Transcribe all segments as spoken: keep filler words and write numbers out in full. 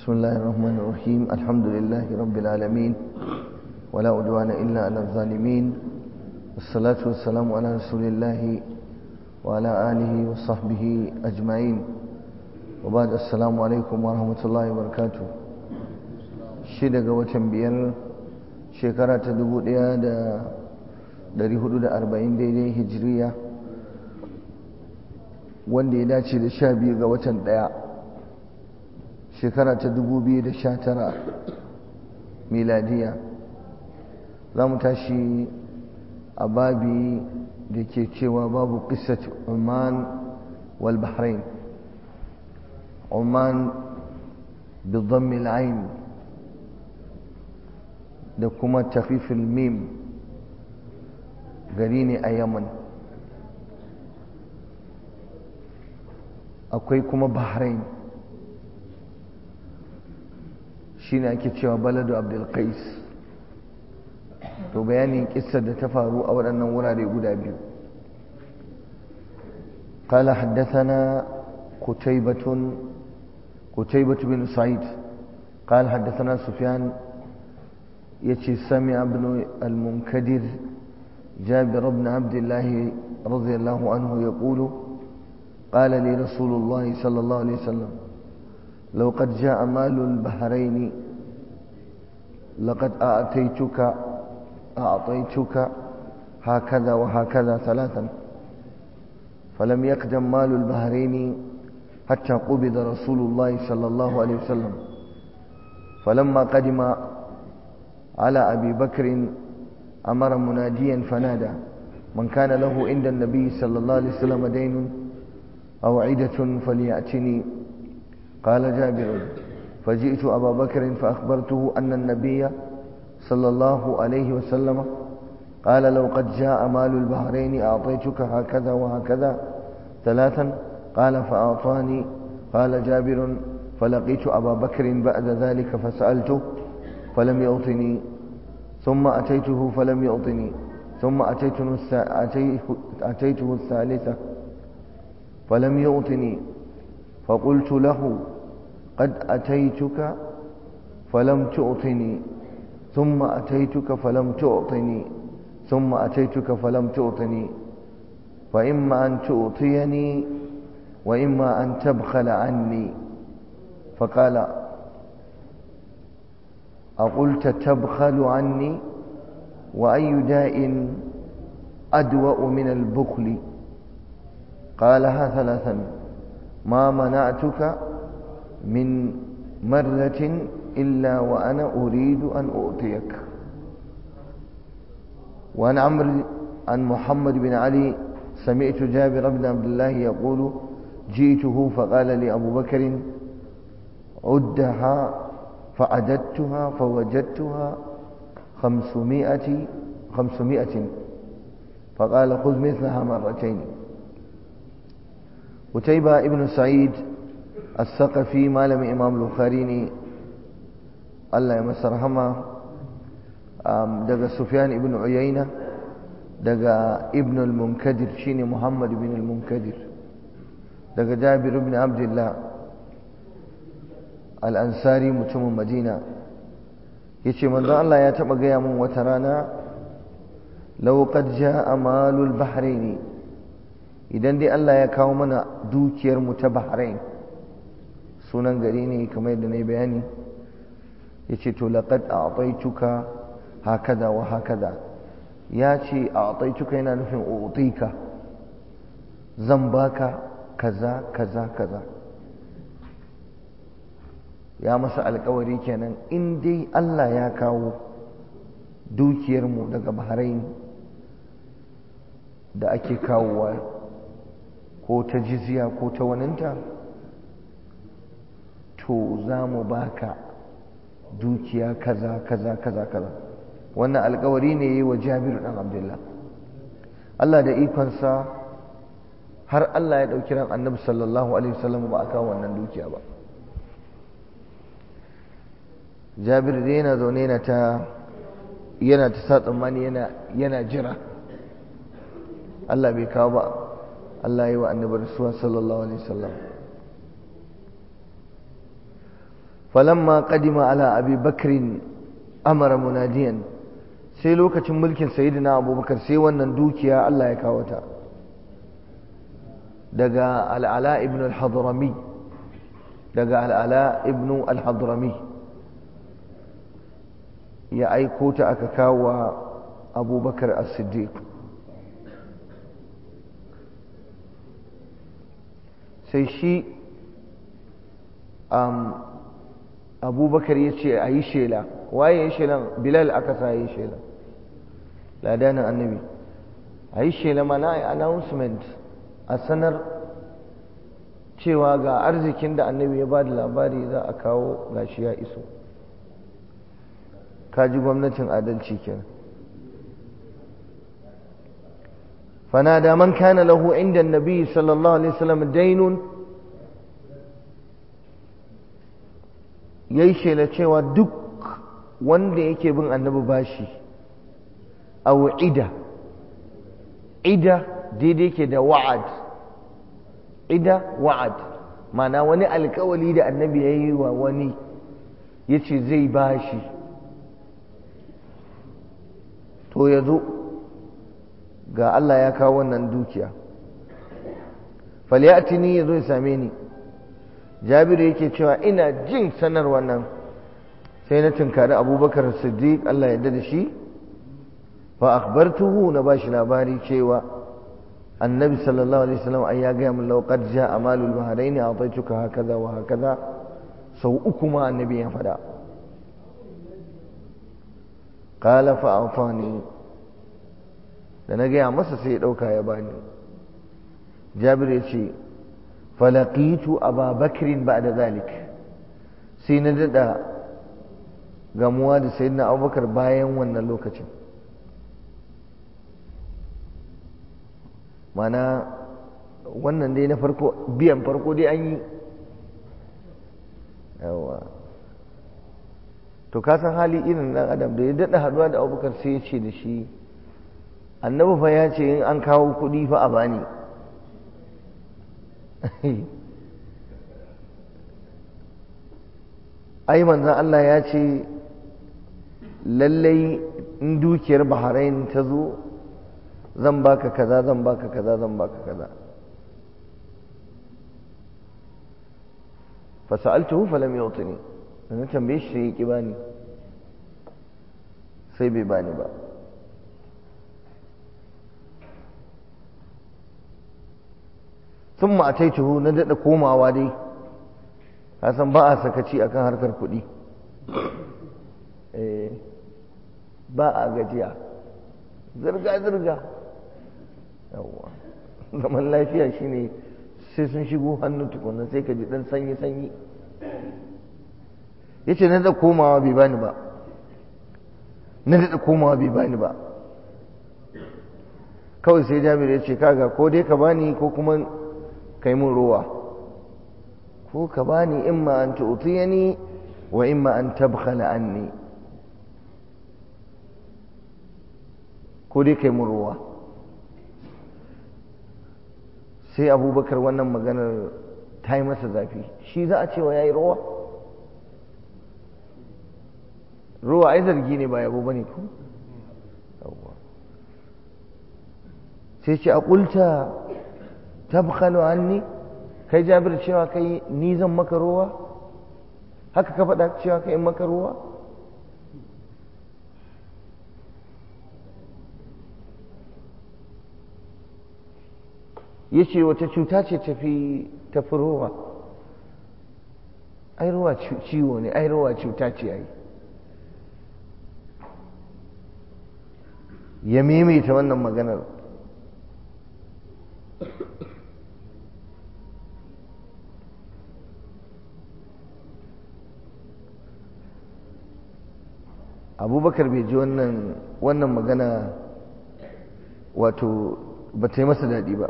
بسم الله الرحمن الرحيم الحمد لله رب العالمين ولا عدوان إلا على الظالمين والصلاة والسلام على رسول الله وعلى آله وصحبه أجمعين وبعد السلام عليكم ورحمة الله وبركاته شدق وتنبير شكرة دبو دا dari hudu da arba'in daidai hijiriya wanda ya dace da sha biyu ga watan daya shekara ta dubu biyu da sha tara miladiya za mu tashi a babi da ke cewa babu qissat Oman wal Bahrain Oman bi dhammi al-ain da kuma takhfif al-mim gari ne a Yaman akwai kuma Bahrain shine ake cewa baladu Abdul Qais to bayanin kissar da ta faru a waɗannan wurare guda biyu قال حدثنا قتيبة قتيبة بن سعيد قال حدثنا سفيان يتي سمع ابن المنكدر جابر بن عبد الله رضي الله عنه يقول قال لي رسول الله صلى الله عليه وسلم لو قد جاء مال البحرين لقد أعطيتك أعطيتك هكذا وهكذا ثلاثا فلم يقدم مال البحرين حتى قبض رسول الله صلى الله عليه وسلم فلما قدم على أبي بكر أمر مناديا فنادى من كان له عند النبي صلى الله عليه وسلم دين أو عدة فليأتني قال جابر فجئت أبا بكر فأخبرته أن النبي صلى الله عليه وسلم قال لو قد جاء مال البحرين أعطيتك هكذا وهكذا ثلاثا قال فأعطاني قال جابر فلقيت أبا بكر بعد ذلك فسألته فلم يعطني ثم أتيته فلم يعطني ثم أتيته أتيته الثالثة فلم يعطني فقلت له قد أتيتك فلم تعطني ثم أتيتك فلم تعطني ثم أتيتك فلم تعطني فإما أن تعطيني وإما أن تبخل عني فقال أقلت تبخل عني وأي داء أدوأ من البخل قالها ثلاثا ما منعتك من مرة إلا وأنا أريد أن أعطيك وعن عمرو عن محمد بن علي سمعت جابر بن عبد الله يقول جئته فقال لي أبو بكر عدها فعددتها فوجدتها خمسمائة خمسمائة فقال خذ مثلها مرتين قتيبة ابن سعيد الثقفي مالم إمام البخاري الله يمسه رحمه دغ سفيان ابن عيينة دغ ابن المنكدر شيني محمد بن المنكدر دغ جابر بن عبد الله الأنصاري متم مدينة yace manzo Allah ya taba gaya mun wata rana law qad jaa malul bahrain idan dai Allah ya kawo mana dukiyar mu ta Bahrain sunan gari ne kamar yadda nayi bayani yace to laqad a'taytuka hakaza wa hakaza yace a'taytuka yana nufin utika zan baka kaza kaza kaza ya masa alkawari kenan in dai Allah ya kawo dukiyarmu daga Bahrain da ake kawowa ko ta jizya ko ta waninta to za mu baka dukiya kaza kaza kaza kaza wannan alkawari ne yi wa Jabir dan Abdullah Allah da ikonsa har Allah ya dauki ran Annabi sallallahu alaihi wasallam ba aka wannan dukiya ba Jabir dai yana zaune yana ta yana ta sa tsammani yana yana jira Allah bai kawo ba Allah ya yi wa annabi rasuwa sallallahu alaihi wasallam falamma qadima ala abi bakrin amara munadiyan, sai lokacin mulkin sayyidina abubakar sai wannan dukiya Allah ya kawo ta daga al'ala ibn al-hadrami daga al'ala ibn al-hadrami ya aiko ta aka kawo abubakar as-siddiq. sai shi um, abubakar ya ce a yi shela. Waye ya shelan? Bilal aka sa yi shela, ladanin annabi. A yi shela mana a announcement, a sanar cewa ga arzikin da annabi ya ba da labari za a kawo gashi ya iso. Kaji gwamnatin adalci kenan. فنادى من كان له عند النبي صلى الله عليه وسلم دين yayi shela cewa duk wanda yake bin annabi bashi aw ida ida daidai ke da wa'ad. Ida wa'ad mana wani alkawali da annabi yayi wa wani yace zai bashi, to yazo ga Allah ya kawo wannan dukiya. falyatini yazo ya same ni. Jabiru yake cewa ina jin sanar wannan sai na tunkari Abubakar Siddiq Allah ya da shi, fa akhbartuhu, na bashi labari cewa annabi sallallahu alaihi wasallam ai ya ga min law qad jaa malul bahrain a'taytuka hakaza wa hakaza. sau uku ma annabi ya fada. qala fa atani, da na gaya masa sai ya ɗauka ya bani. Jabir ya ce falaqitu aba bakrin ba'da zalik, sai na daɗa gamuwa da sayyidina abubakar bayan wannan lokacin. mana wannan dai na farko, biyan farko dai an yi yawa. to ka san hali irin ɗan adam da ya daɗa haɗuwa da abubakar sai ya ce da shi, annabi fa ya ce in an kawo kuɗi fa a bani. ai manzon Allah ya ce lallai in dukiyar Bahrain ta zo zan baka kaza zan baka kaza zan baka kaza. fa sa'altuhu falam yu'tini, na tambaye shi sai ya ki bani, sai bai bani ba. ثم أتيته ندد komawa dai, kasan ba a sakaci akan harkar kuɗi, ba a gajiya, zirga-zirga. yawwa zaman lafiya shine sai sun shigo hannu tukunan sai ka ji ɗan sanyi-sanyi. ya ce na da komawa bai bani ba, na da komawa bai bani ba. kawai sai Jabir ya ce kaga ko dai ka bani ko kuma kai mun ruwa, ko ka bani imma an tu'tiyani wa imma an tabkhala anni, ko dai kai mun ruwa. sai Abubakar wannan maganar ta yi masa zafi, shi za a cewa yayi ruwa? ruwa ai zargi ne ba yabo bane ko. sai ce a qulta tabkhalu anni, kai Jabir cewa kai ni zan maka ruwa? haka ka faɗa cewa kai maka ruwa? yace wata cuta ce tafi tafi ruwa? ai ruwa ciwo ne, ai ruwa cuta ce ai. ya maimaita wannan maganar. Abubakar bai ji wannan wannan magana, wato ba ta yi masa daɗi ba.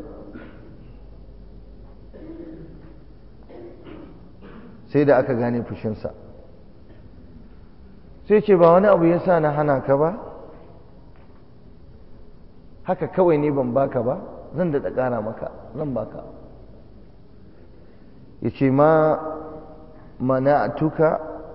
sai da aka gane fushinsa, sai ce ba wani abu ya sa na hana ka ba, haka kawai ne ban baka ba, zan da ƙara maka, zan baka. ya ce ma mana'tuka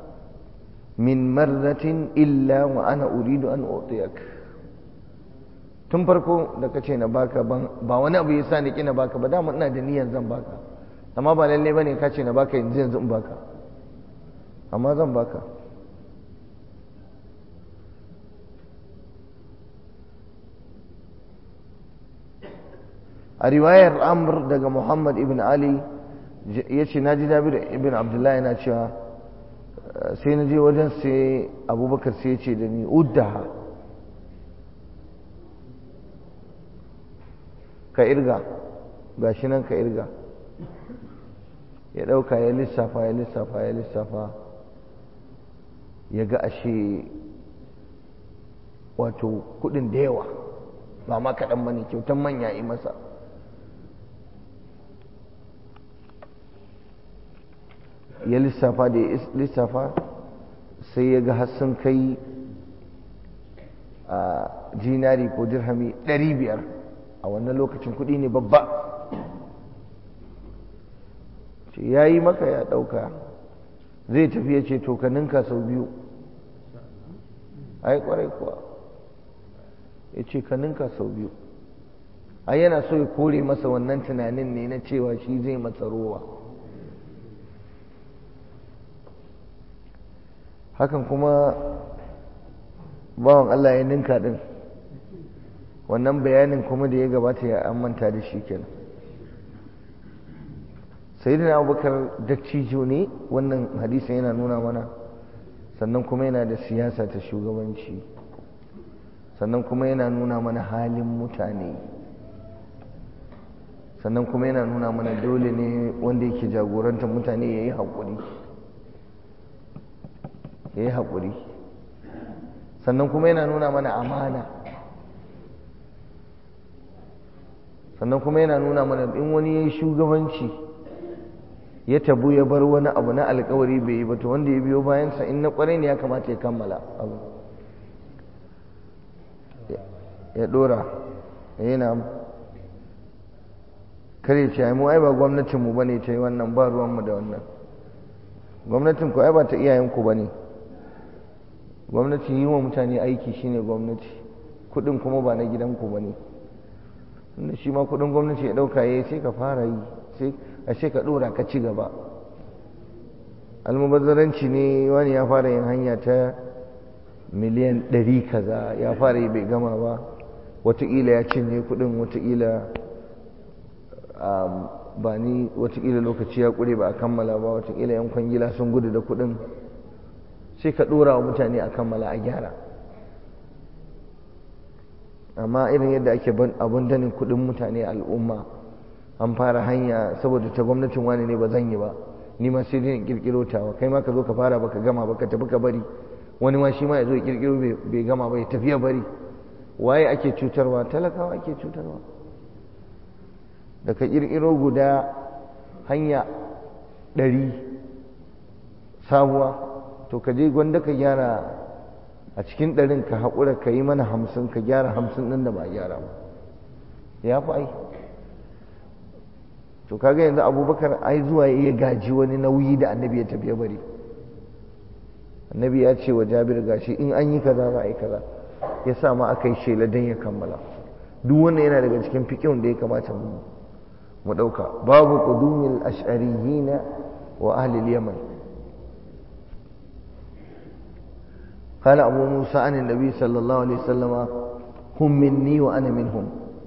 min marratin illa wa ana uridu an utiyak tun farko da kace na baka ba wani abu yasa ni kina baka ba dama ina da niyyar zan baka amma ba lalle bane kace na baka yanzu yanzu in baka amma zan baka a riwayar Amr daga Muhammad ibn Ali yace naji Jabir ibn Abdullah yana cewa sai na je wajen sai Abubakar sai ya ce da ni uddaha ka irga gashi nan ka irga ya dauka ya lissafa ya lissafa ya lissafa ya ga ashe wato kudin da yawa ba ma kaɗan bane kyautan manya yi masa ya lissafa da ya lissafa sai ya ga hassun kai a jinari ko dirhami ɗari biyar a wannan lokacin kuɗi ne babba ya yi maka ya ɗauka zai tafi ya ce to ka ninka sau biyu ai kwarai kuwa ya ce ka ninka sau biyu ai yana so ya kore masa wannan tunanin ne na cewa shi zai masa rowa hakan kuma bawan Allah ya ninka din wannan bayanin kuma da ya gabata ya an manta da shi kenan sayyidina Abubakar dattijo ne wannan hadisin yana nuna mana sannan kuma yana da siyasa ta shugabanci sannan kuma yana nuna mana halin mutane sannan kuma yana nuna mana dole ne wanda yake jagorantar mutane ya yi haƙuri ya yi haƙuri sannan kuma yana nuna mana amana sannan kuma yana nuna mana in wani ya yi shugabanci ya tabu ya bar wani abu na alkawari bai yi ba to wanda ya biyo bayansa in na ƙwarai ne ya kamata ya kammala abu ya ɗora yana kare ce mu ai ba gwamnatinmu ba ne ta yi wannan ba ruwanmu da wannan gwamnatin ku ai ba ta iyayenku ba ne gwamnati yi wa mutane aiki shine gwamnati kudin kuma ba na gidanku ba ne inda shi ma kudin gwamnati ya dauka yayi sai ka fara yi sai a sai ka dora ka ci gaba almubazzaranci ne wani ya fara yin hanya ta miliyan ɗari kaza ya fara yi bai gama ba wataƙila ya cinye kudin wataƙila ba ni wataƙila lokaci ya ƙure ba a kammala ba wataƙila yan kwangila sun gudu da kudin sai ka ɗora wa mutane a kammala a gyara amma irin yadda ake abun danin kuɗin mutane al'umma an fara hanya saboda ta gwamnatin wani ne ba zan yi ba ni ma sai dai in kirkiro tawa kai ma ka zo ka fara baka gama ba ka tafi ka bari wani ma shi ma ya zo ya kirkiro bai gama ba ya tafi ya bari waye ake cutarwa talakawa ake cutarwa da ka kirkiro guda hanya ɗari sabuwa to ka je gwanda ka gyara a cikin ɗarin ka haƙura ka yi mana hamsin ka gyara hamsin ɗin da ba a gyara ba ya fi ai to kaga yanzu abubakar ai zuwa ya gaji wani nauyi da annabi ya tafiya bari annabi ya ce wa jabir gashi in an yi kaza za a yi kaza ya sa ma aka yi shela don ya kammala duk wannan yana daga cikin fiƙin da ya kamata mu mu ɗauka babu qudumil ash'ariyina wa ahli al-yaman قال أبو موسى عن النبي صلى الله عليه وسلم هم مني وأنا منهم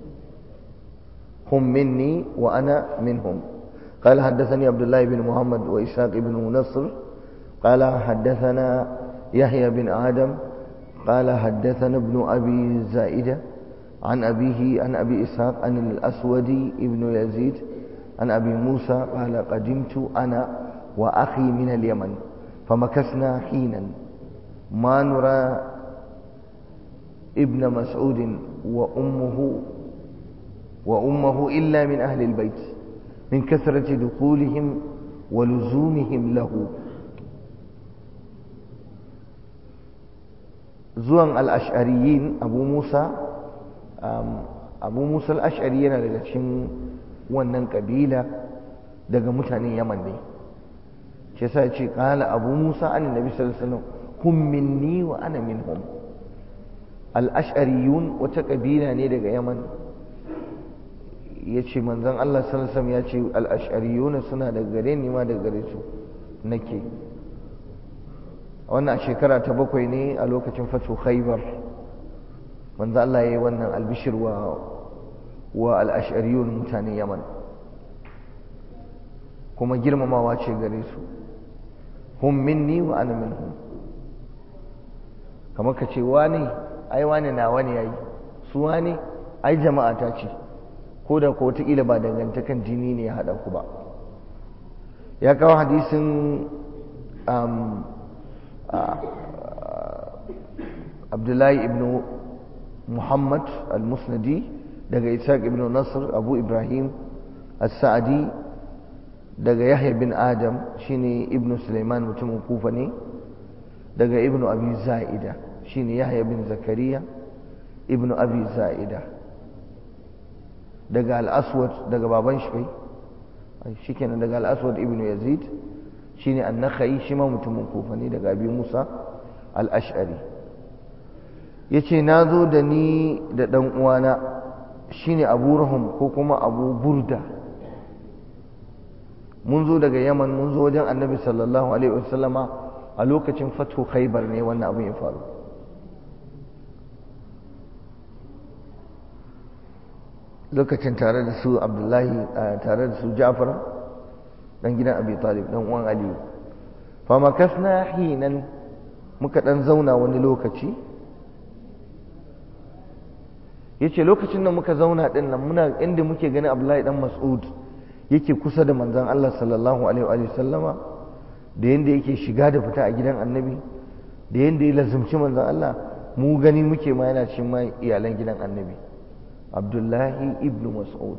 هم مني وأنا منهم قال حدثني عبد الله بن محمد وإسحاق بن نصر قال حدثنا يحيى بن آدم قال حدثنا ابن أبي زائدة عن أبيه عن أبي إسحاق عن الأسود بن يزيد عن أبي موسى قال قدمت أنا وأخي من اليمن فمكثنا حينا ما نرى ابن مسعود وأمه وأمه إلا من أهل البيت من كثرة دخولهم ولزومهم له زوان الأشعريين أبو موسى أبو موسى الأشعريين daga cikin wannan kabila daga mutanen Yaman ne shi yasa ce qala Abu Musa annabi sallallahu alaihi wasallam hum minni wa ana minhum. Al-ash'ariyun wata kabila ne daga Yaman. Yace manzon Allah sallallahu alaihi wasallam yace al-ash'ariyun suna daga gare ni ma daga gare su nake. Wannan a shekara ta bakwai ne a lokacin fatu Khaybar. Manzon Allah yayi wannan albishir wa wa al-ash'ariyun mutanen Yaman. Kuma girmamawa ce gare su. Hum minni wa ana minhum. Kamar ka ce wani ai wani na wani yayi, su wani ai jama'a ta ce, ko da ko wataƙila ba dangantakan jini ne ya haɗa ku ba. Ya kawo hadisin um, uh, Abdullahi ibn Muhammad al-Musnadi daga Ishaq ibn Nasr Abu Ibrahim al-Sa'adi daga Yahya bin Adam shine ibn Sulaiman mutumin Kufa ne, daga ibn Abi Za'ida shine Yahya bin Zakariya ibn Abi Za'ida, daga al-Aswad daga baban shi kai shikenan daga al-Aswad ibn Yazid shine an-Nakhai shi ma mutumin Kufa ne, daga Abi Musa al-Ash'ari. Yace nazo da ni da dan uwana shine Abu Rahum ko kuma Abu Burda, mun zo daga Yaman mun zo wajen Annabi sallallahu alaihi wasallama a lokacin fatu Khaybar ne wannan abin ya faru. Lokacin tare da su Abdullahi tare da su Ja'far dan gidan Abi Talib dan uwan Ali. Fa makasna hinan muka dan zauna wani lokaci. Yace lokacin da muka zauna din nan muna inda muke ganin Abdullahi dan Mas'ud yake kusa da manzon Allah sallallahu alaihi wa sallama, da yanda yake shiga da fita a gidan Annabi, da yanda ya lazumci manzon Allah, mu gani muke ma yana cikin ma iyalan gidan Annabi. Abdullahi ibn Mas'ud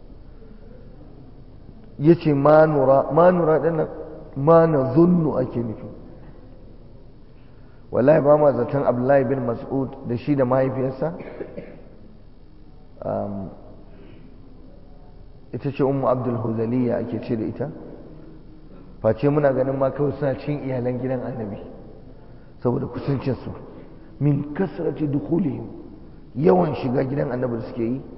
yace ma nura ma nura din ma nazunnu ake nufi, wallahi ba ma zaton Abdullahi ibn Mas'ud da shi da mahaifiyarsa um, ita ce Ummu Abdul Huzaliya ake ce da ita, face muna ganin ma kawai suna cikin iyalan gidan Annabi saboda kusancinsu, min kasrati dukhulihim, yawan shiga gidan Annabi da suke yi,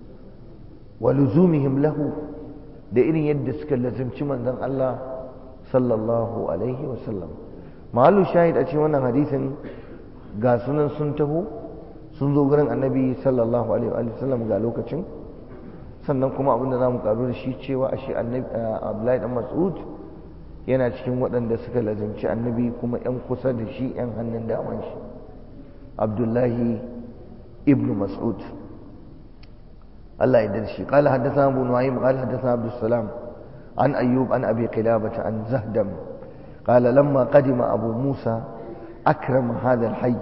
wa luzumihim lahu, da irin yadda suka lazimci manzon Allah sallallahu alaihi wa sallam. Mahallu shahid a cikin wannan hadisin ga sunan sun taho sun zo gurin Annabi sallallahu alaihi wa sallam ga lokacin, sannan kuma abin da zamu karu da shi cewa ashe Annabi Abdullahi dan Mas'ud yana cikin waɗanda suka lazimci Annabi kuma ƴan kusa da shi ƴan hannun daman shi. Abdullahi ibn Mas'ud Allah ya yarda shi. Qala haddathana Abu Nu'aym qala haddathana Abdus Salam an Ayyub an Abi Qilabah an Zahdam qala lamma qadima Abu Musa akrama hadha al-hayy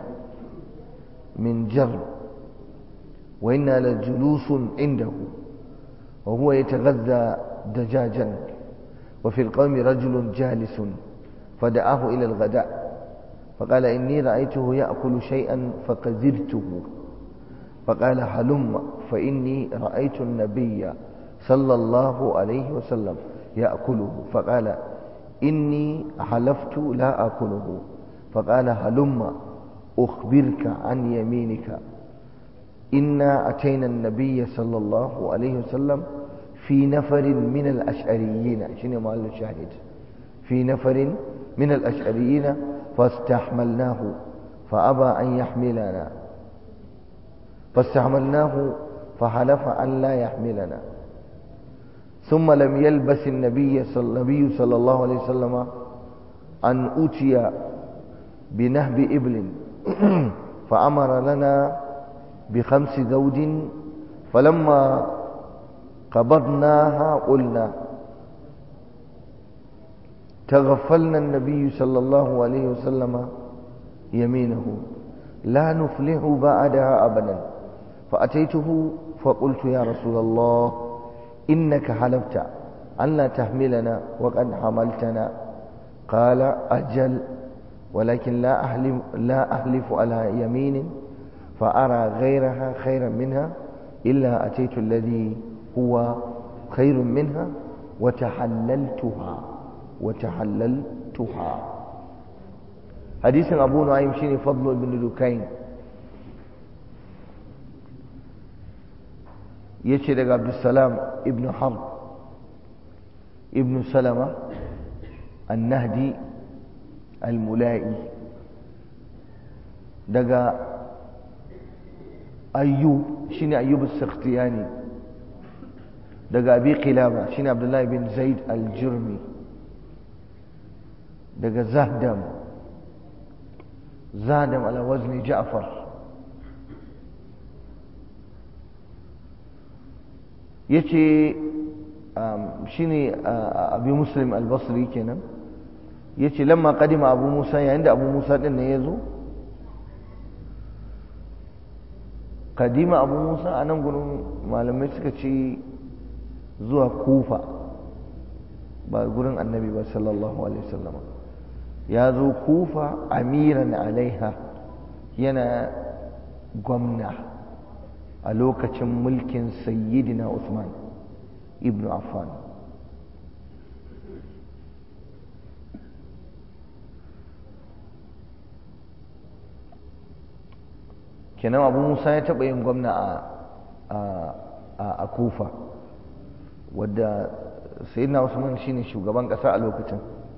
min Jarb wa inna la julusun indahu wa huwa yataghadha dajajan wa fi al-qawmi rajulun jalisun fada'ahu ila al-ghada' فقال إني رأيته يأكل شيئا فقذرته فقال هلم فإني رأيت النبي صلى الله عليه وسلم يأكله فقال إني حلفت لا أكله فقال هلم أخبرك عن يمينك إنا أتينا النبي صلى الله عليه وسلم في نفر من الأشعريين شنو مال الشاهد في نفر من الأشعريين فاستحملناه فأبى أن يحملنا فاستحملناه فحلف أن لا يحملنا ثم لم يلبس النبي صلى, النبي صلى الله عليه وسلم أن أتي بنهب إبل فأمر لنا بخمس زوج فلما قبضناها قلنا تغفلنا النبي صلى الله عليه وسلم يمينه لا نفلح بعدها أبدا فأتيته فقلت يا رسول الله إنك حلفت أن لا تحملنا وقد حملتنا قال أجل ولكن لا أحلف, لا أحلف على يمين فأرى غيرها خيرا منها إلا أتيت الذي هو خير منها وتحللتها وتحللتها hadisin Abu Nu'aym shine Fadl ibn Dukayn yace daga Abdussalam ibn Harb ibn Salama an-Nahdi al-Mula'i daga Ayyub shine Ayyub as-Sakhtiyani daga Abi Qilaba shine Abdullah bin Zaid al-Jurmi daga Zahdam Zahdam ala wazni Ja'far yace shine Abi Muslim al-Basri kenan yace lamma qadima Abu Musa yayin da Abu Musa din ne yazo qadima Abu Musa anan gurin malamai suka ce zuwa Kufa ba gurin Annabi ba sallallahu alaihi wasallam ya zo Kufa amiran alaiha yana gwamna a lokacin mulkin sayyidina Uthman ibn Affan kenan Abu Musa ya taɓa yin gwamna a Kufa wadda sayyidina Usman shine shugaban ƙasa a lokacin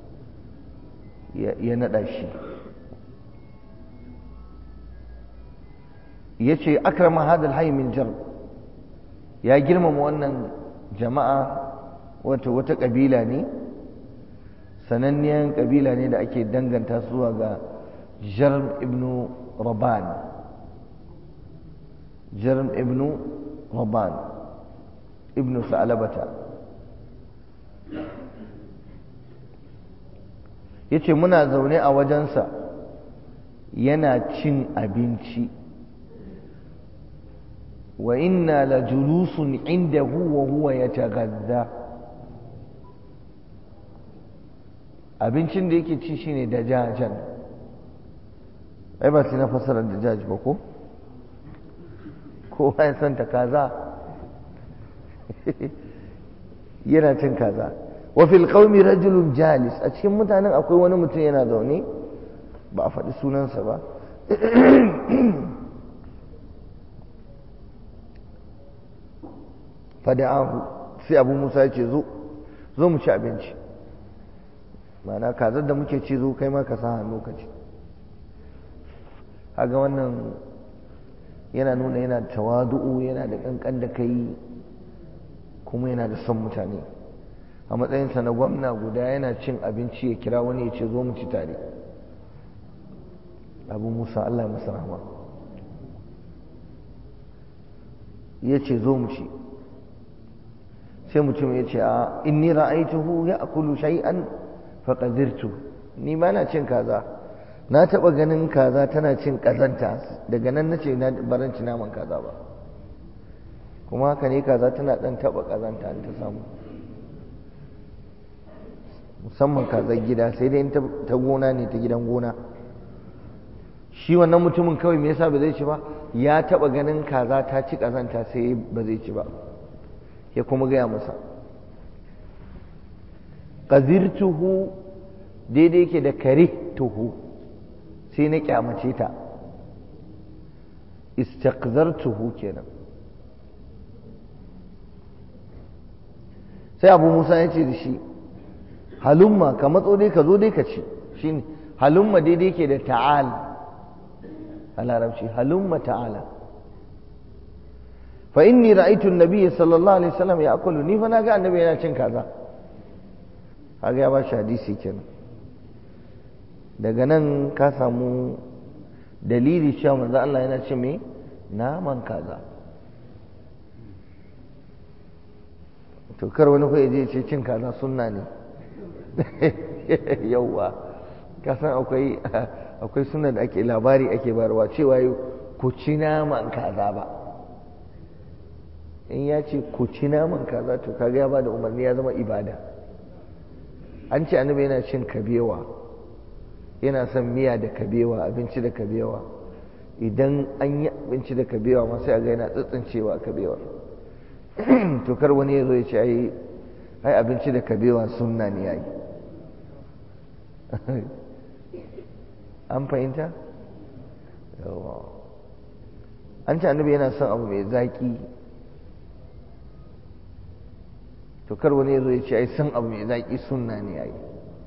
ya naɗa shi yace akrama hadal hayy min jar ya girmama wannan jama'a wata wata kabila ne sananniyan kabila ne da ake danganta zuwa ga Jarm ibn Raban Jarm ibn Raban ibn Sa'labata yace muna zaune a wajensa yana cin abinci wa inna la julusun indahu wa huwa yataghadha abincin da yake ci shine dajajan ai ba sai na fasara dajaj ba ko ko ya san ta kaza yana cin kaza wa fil qaumi rajulun jalis a cikin mutanen akwai wani mutum yana zaune ba a faɗi sunansa ba fada'ahu sai Abu Musa ya ce zo zo mu ci abinci ma'ana kazar da muke ci zo kai ma ka sa hannu ka ci haga wannan yana nuna yana tawadu'u yana da kankan da kai kuma yana da son mutane a matsayinsa na gwamna guda yana cin abinci ya kira wani ya ce zo mu ci tare Abu Musa Allah ya masa rahama ya ce zo mu ci sai mutum ya ce a inni ra'aituhu ya'kulu shay'an faqadirtu ni ba na cin kaza na taba ganin kaza tana cin kazanta daga nan nace na baran ci naman kaza ba kuma haka ne kaza tana dan taba kazanta an ta samu musamman kazar gida sai dai ta gona ne ta gidan gona shi wannan mutumin kawai me yasa ba zai ci ba ya taba ganin kaza ta ci kazanta sai ba zai ci ba ya kuma gaya masa qazirtuhu daidai yake da karihtuhu sai na kyamace ta istaqzartuhu kenan sai Abu Musa ya ce da shi halumma ka matso dai ka zo dai ka ci shine halumma daidai yake da ta'al a larabci halumma ta'ala fa inni ra'aytu an-nabiy sallallahu alaihi wasallam ya'kulu ni fa naga annabi yana cin kaza kaga ya ba shi hadisi kenan daga nan ka samu dalili cewa manzo Allah yana cin me naman kaza to kar wani ko yaje ce cin kaza sunna ne yauwa ka san akwai akwai sunna da ake labari ake barwa cewa ku ci naman kaza ba in ya ce ku ci naman kaza to kaga ya bada umarni ya zama ibada an ce annabi yana cin kabewa yana son miya da kabewa abinci da kabewa idan an yi abinci da kabewa ma sai a ga yana tsitsincewa kabewa to kar wani ya zo ya ce ai ai abinci da kabewa sunna ne yayi an fahimta yawa an ce annabi yana son abu mai zaki to kar wani ya zo ya ce ai son abu mai zaki sunna ne ai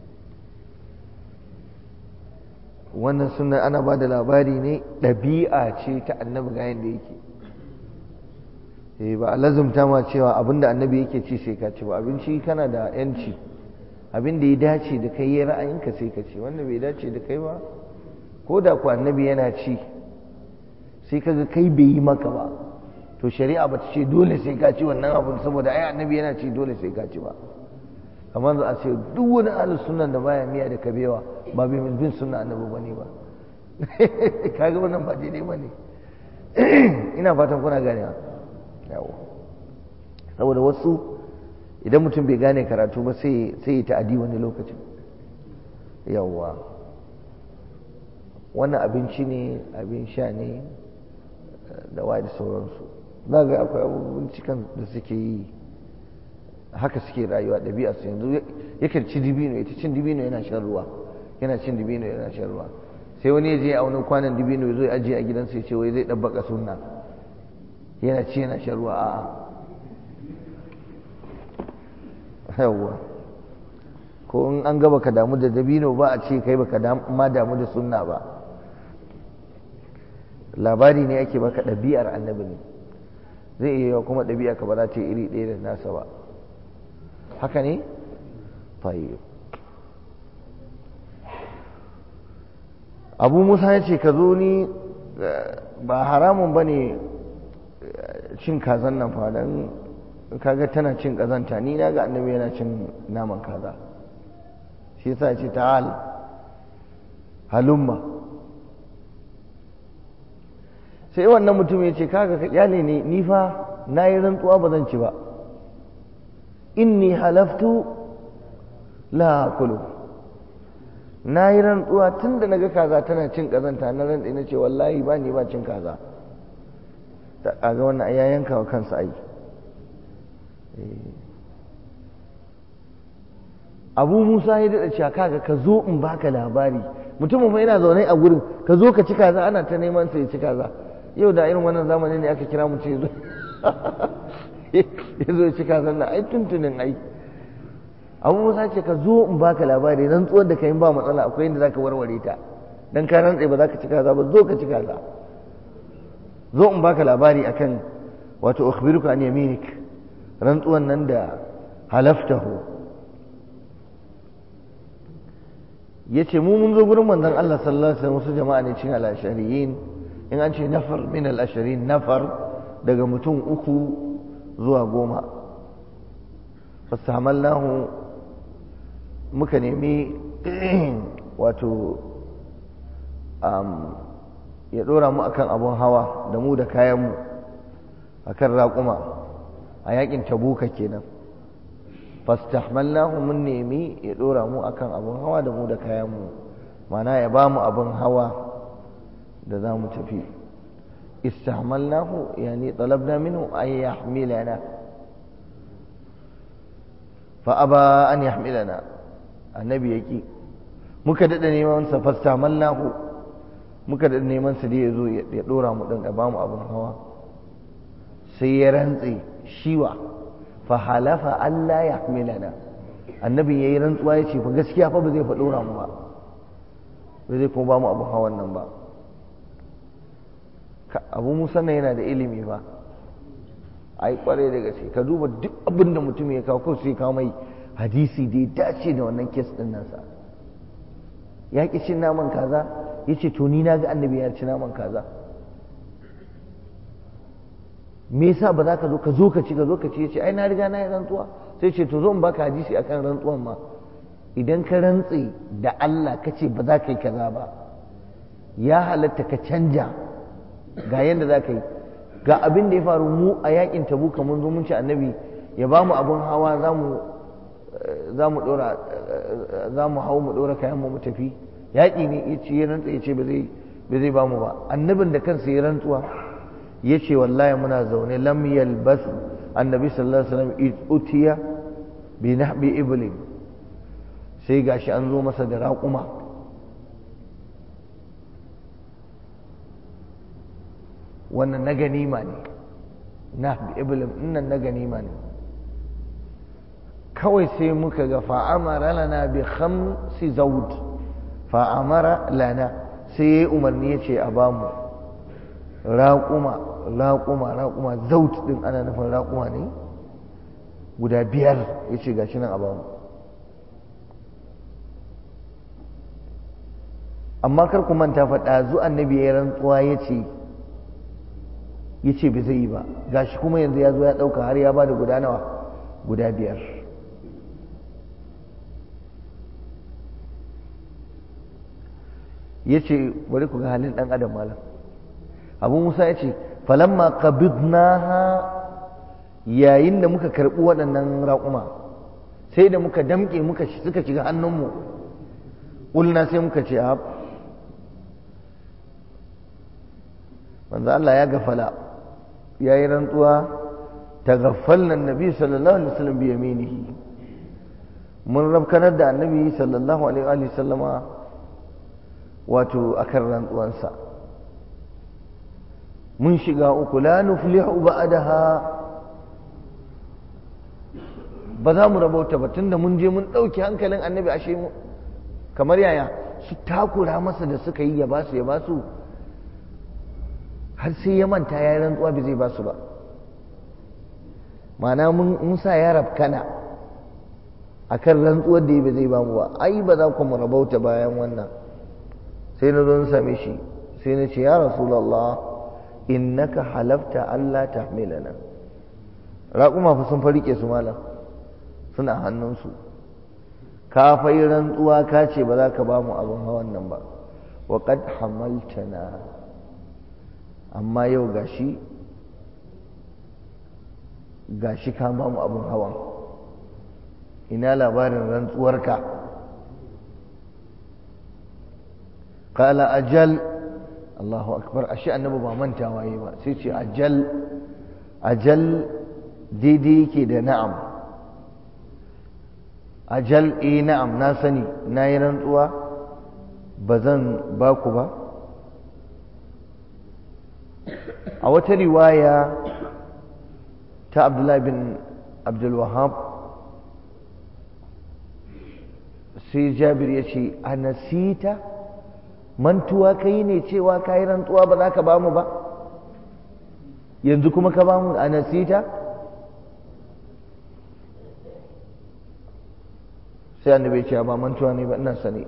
wannan sunna ana ba da labari ne ɗabi'a ce ta annabi ga yanda yake eh ba lazumta ma cewa abinda annabi yake ci sai ka ci ba abinci kana da yanci abinda ya dace da kai ya ra'ayinka sai ka ci wanda bai dace da kai ba ko da ku annabi yana ci sai kaga kai bai yi maka ba to shari'a ba ta ce dole sai ka ci wannan abun saboda ai annabi yana ci dole sai ka ci ba kamar za a ce duk wani ahlus sunnan da baya miya da kabewa ba bai bin sunna annabi bane ba kaga wannan ba daidai bane ina fatan kuna ganewa yawo saboda wasu idan mutum bai gane karatu ba sai sai ya ta'adi wani lokacin yawa wannan abinci ne abin sha ne da waye da sauransu za ga akwai abubuwan cikin da suke yi haka suke rayuwa ɗabi'a su yanzu yakan ci dibino ita cin dibino yana shan ruwa yana cin dibino yana shan ruwa sai wani ya je a wani kwanan dibino ya zo ya ajiye a gidansa ya ce wai zai ɗabbaka sunna yana ci yana shan ruwa a'a yawwa ko in an ga baka damu da dabino ba a ce kai baka ma damu da sunna ba labari ne ake baka ɗabi'ar annabi ne zai iya yawa kuma ɗabi'a ka ba za ta yi iri ɗaya da nasa ba haka ne? tayyib abu musa ya ce ka zo ni ba haramun ba ne cin kazan nan fa don kaga tana cin kazanta ni na ga annabi yana cin naman kaza shi yasa ce ta'al halumma sai wannan mutum ya ce kaga ka kyale ne ni fa nayi rantsuwa ba zan ci ba inni halaftu la akulu nayi rantsuwa tunda naga kaza tana cin kazanta na rantsi na ce wallahi ba ni ba cin kaza a ga wannan ya yanka wa kansa ai abu musa ya daɗa cewa kaga ka zo in baka labari mutumin fa yana zaune a gurin ka zo ka ci kaza ana ta neman sai ya ci kaza yau da irin wannan zamani ne aka kira mutum ya zo ya zo ya ci kaza na ai tuntunin ai abu musa ce ka zo in baka labari rantsuwar da ka yi ba matsala akwai inda zaka warware ta dan ka rantse ba za ka ci kaza ba zo ka ci kaza zo in baka labari akan wato ukhbiruka an yaminik rantsuwan nan da halaftahu yace mu mun zo gurin manzon Allah sallallahu alaihi wasallam wasu jama'a ne cikin al-ashariyin in an ce nafar min al-asharin nafar daga mutum uku zuwa goma fastahamalnahu muka nemi wato ya dora mu akan abun hawa da mu da kayan mu akan raƙuma a yakin tabuka kenan fastahmalnahu mun nemi ya dora mu akan abun hawa da mu da kayan mu mana ya ba mu abun hawa da za mu tafi istahmalnahu yani talabna minhu an yahmilana fa aba an yahmilana annabi yaki muka dada neman sa fastahmalnahu muka dada neman sa da yazo ya dora mu din ya ba mu abun hawa sai ya rantse shiwa fahalafa Allah ya hamilana annabi ya yi rantsuwa ya ce fa gaskiya fa ba zai faɗo mu ba ba zai kuma ba mu abin hawan nan ba abu musa na yana da ilimi ba a yi kware da gaske ka duba duk abin da mutum ya kawo kawai sai kawo mai hadisi da ya dace da wannan kes ɗin nasa ya ƙi cin naman kaza ya ce to ni na ga annabi ya ci naman kaza me yasa ba za ka zo ka zo ka ci ka zo ka ci yace ai na riga na yi rantsuwa sai ce to zo in baka hadisi akan rantsuwan ma idan ka rantse da Allah ka ce ba za ka yi kaza ba ya halatta ka canja ga yanda za ka yi ga abin da ya faru mu a yakin tabuka mun zo mun ci annabi ya ba mu abin hawa za mu za mu dora za mu hau mu dora kayan mu mu tafi yaƙi ne ya ce ya rantsa ya ce ba zai ba zai ba mu ba annabin da kansa ya rantsuwa ya ce wallahi muna zaune lam yalbas annabi sallallahu alaihi wasallam utiya bi nahbi iblin sai gashi an zo masa da raƙuma wannan na ganima ne na iblim nan na ganima ne kawai sai muka ga fa'amara lana bi khamsi zawd fa'amara lana sai ya umarni ya ce a bamu raƙuma raƙuma raƙuma zawd din ana nufin raƙuma ne guda biyar ya ce gashi nan a bamu amma kar ku manta faɗa zu annabi ya rantsuwa ya ce ya ce bai zai yi ba gashi kuma yanzu ya zo ya ɗauka har ya ba da guda nawa guda biyar ya ce bari ku ga halin ɗan adam malam abu musa ya ce falamma qabidnaha yayin da muka karɓi waɗannan raƙuma sai da muka damƙe muka suka shiga hannunmu ƙulna sai muka ce a manzo Allah ya gafala ya yi rantsuwa ta gafalna annabi sallallahu alaihi wasallam bi yaminihi mun rabkanar da annabi sallallahu alaihi wasallama wato akan rantsuwansa mun shiga uku la nuflihu ba'daha ba za mu rabauta ba tunda mun je mun ɗauki hankalin annabi ashe mu kamar yaya su takura masa da suka yi ya basu ya basu har sai ya manta ya yi rantsuwa bai zai basu ba ma'ana mun sa ya rafkana akan rantsuwar da ya bai zai bamu ba ai ba za ku mu rabauta bayan wannan sai na zo na same shi sai na ce ya rasulullah innaka halafta Allah tahmilana raƙuma fa sun farike su malam suna hannunsu ka fai rantsuwa ka ce ba za ka ba mu abin hawan nan ba wa qad hamaltana amma yau gashi gashi ka ba mu abin hawan ina labarin rantsuwarka qala ajal Allahu akbar ashe annabi ba mantawa yi ba sai ce ajal ajal daidai yake da na'am ajal eh na'am na sani na yi rantsuwa ba zan ba ku ba a wata riwaya ta Abdullahi bin Abdul Wahhab sai Jabir ya ce anasita mantuwa kai ne cewa ka yi rantsuwa ba za ka ba mu ba yanzu kuma ka ba mu anasita sai annabi ce ba mantuwa ne ba ina sani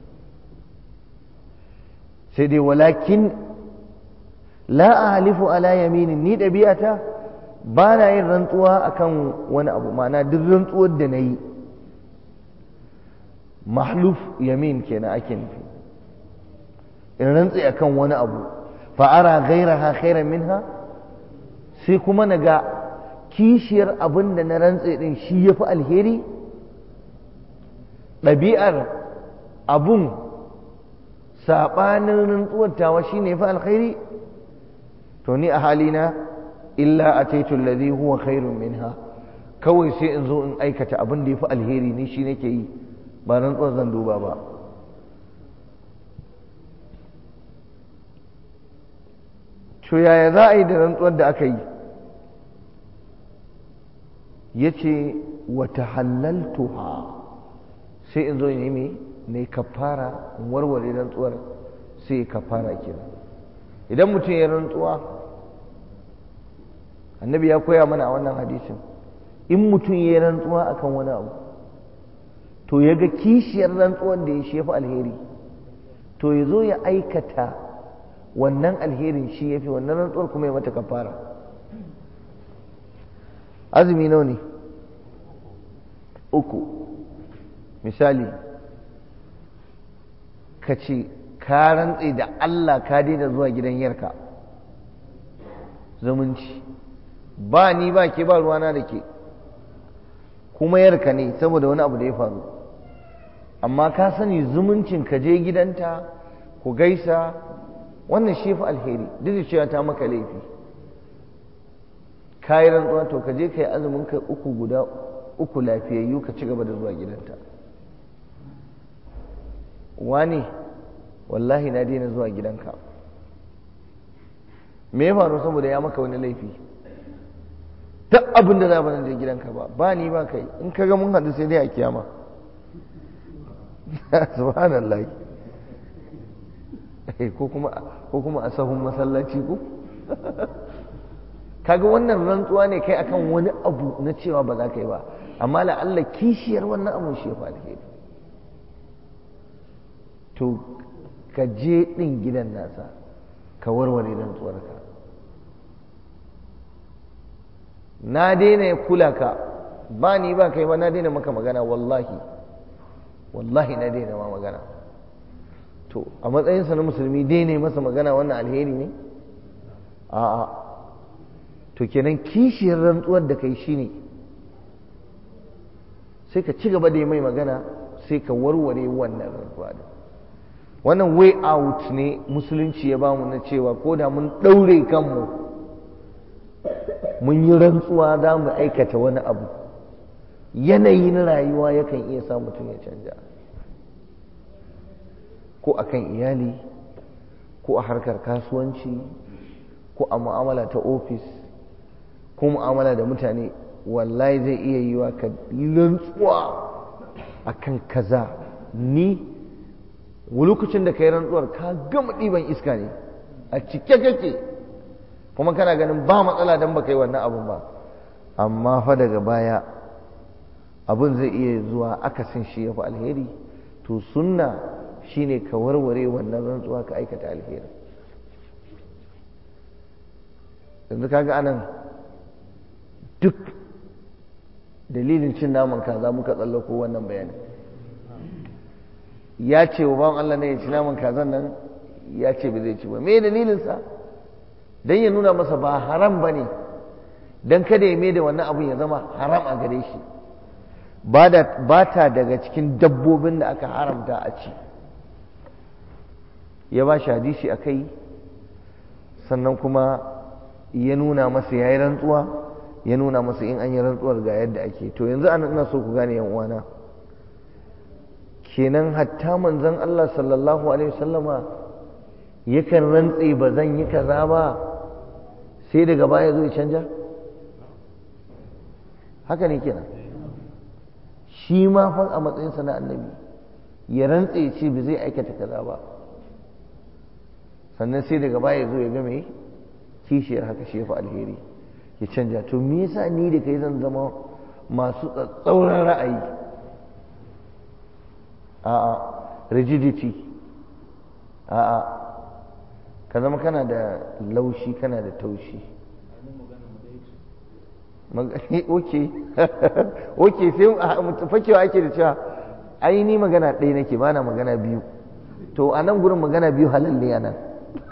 sai dai walakin la ahlifu ala yaminin ni dabi'ata ba na yin rantsuwa akan wani abu ma'ana duk rantsuwar da na yi mahluf yamin kenan ake nufi in rantsi akan wani abu fa'ara gairaha khairan minha sai kuma na ga kishiyar abin da na rantsi din shi ya fi alheri ɗabi'ar abun saɓanin rantsuwar tawa shi ne fi alkhairi to ni a halina illa a taitun ladhi huwa khairun minha kawai sai in zo in aikata abin da ya fi alheri ni shi nake yi ba rantsuwar zan duba ba to yaya za a yi da rantsuwar da aka yi ya ce wata halaltuha sai in zo in yi mai ne kafara in warware rantsuwar sai kafara kenan idan mutum ya rantsuwa annabi ya koya mana a wannan hadisin in mutum ya rantsuwa akan wani abu to ya ga kishiyar rantsuwar da ya shi ya fi alheri to ya zo ya aikata wannan alherin shi ya fi wannan rantsuwar kuma ya mata kafara azumi nawa ne uku misali ka ce ka rantse da Allah ka daina zuwa gidan yarka zumunci ba ni ba ke ba ruwana da ke kuma yarka ne saboda wani abu da ya faru amma ka sani zumuncin ka je gidanta ku gaisa wannan shi fi alheri duk da cewa ta maka laifi ka yi rantsuwa to ka je ka yi azumin ka uku guda uku lafiyayyu ka ci gaba da zuwa gidanta wani wallahi na daina zuwa gidanka me ya faru? Saboda ya maka wani laifi. duk abin da za ba zan je gidanka ba ba ni ba kai, in ka ga mun haɗu sai dai a kiyama. Subhanallah. ko kuma ko kuma a sahun masallaci ko kaga wannan rantsuwa ne kai akan wani abu na cewa ba za ka yi ba, amma la'alla kishiyar wannan abun shi ya fa alheri. to ka je ɗin gidan nasa ka warware rantsuwarka. na daina kula ka, ba ni ba kai ba, na daina maka magana, wallahi wallahi na daina ma magana. to a matsayinsa na musulmi daina masa magana wannan alheri ne? a'a. to kenan kishiyar rantsuwar da kai shine sai ka ci gaba da yi mai magana, sai ka warware wannan rantsuwa da wannan way out ne musulunci ya bamu na cewa ko da mun ɗaure kanmu mun yi rantsuwa za mu aikata wani abu, yanayi na rayuwa yakan iya sa mutum ya canja, ko akan iyali, ko a harkar kasuwanci, ko a mu'amala ta ofis, ko mu'amala da mutane. wallahi zai iya yiwa ka rantsuwa akan kaza, ni lokacin da ka yi rantsuwar ka gama ɗiban iska ne, a cike kake, kuma kana ganin ba matsala don baka yi wannan abun ba, amma fa daga baya abun zai iya zuwa akasin shi ya fi alheri. to sunna shine ka warware wannan rantsuwa ka aikata alheri. yanzu kaga anan duk dalilin cin naman kaza muka tsallako wannan bayanin. ya ce wa bawan Allah ne ya ci naman kazan nan, ya ce ba zai ci ba. me dalilinsa? don ya nuna masa ba haram ba ne, don kada ya mai da wannan abun ya zama haram a gare shi. ba ta daga cikin dabbobin da aka haramta a ci. ya ba shi hadisi a kai, sannan kuma ya nuna masa ya yi rantsuwa, ya nuna masa in an yi rantsuwar ga yadda ake. to yanzu ana ina so ku gane yan uwana, kenan hatta manzon Allah sallallahu alaihi wasallama yakan rantse ba zan yi kaza ba sai daga baya zo ya canja. haka ne kenan, shi ma fa a matsayinsa na annabi ya rantse ya ce ba zai aikata kaza ba, sannan sai daga baya zo ya ga me kishiyar haka shi ya fi alheri, ya canja. to me yasa ni da kai zan zama masu tsatsauran ra'ayi? a'a, rigidity. a'a, ka zama kana da laushi, kana da taushi. ok ok sai fakewa ake da cewa ai ni magana ɗaya nake, ba na magana biyu. to a nan gurin magana biyu halal ne a nan.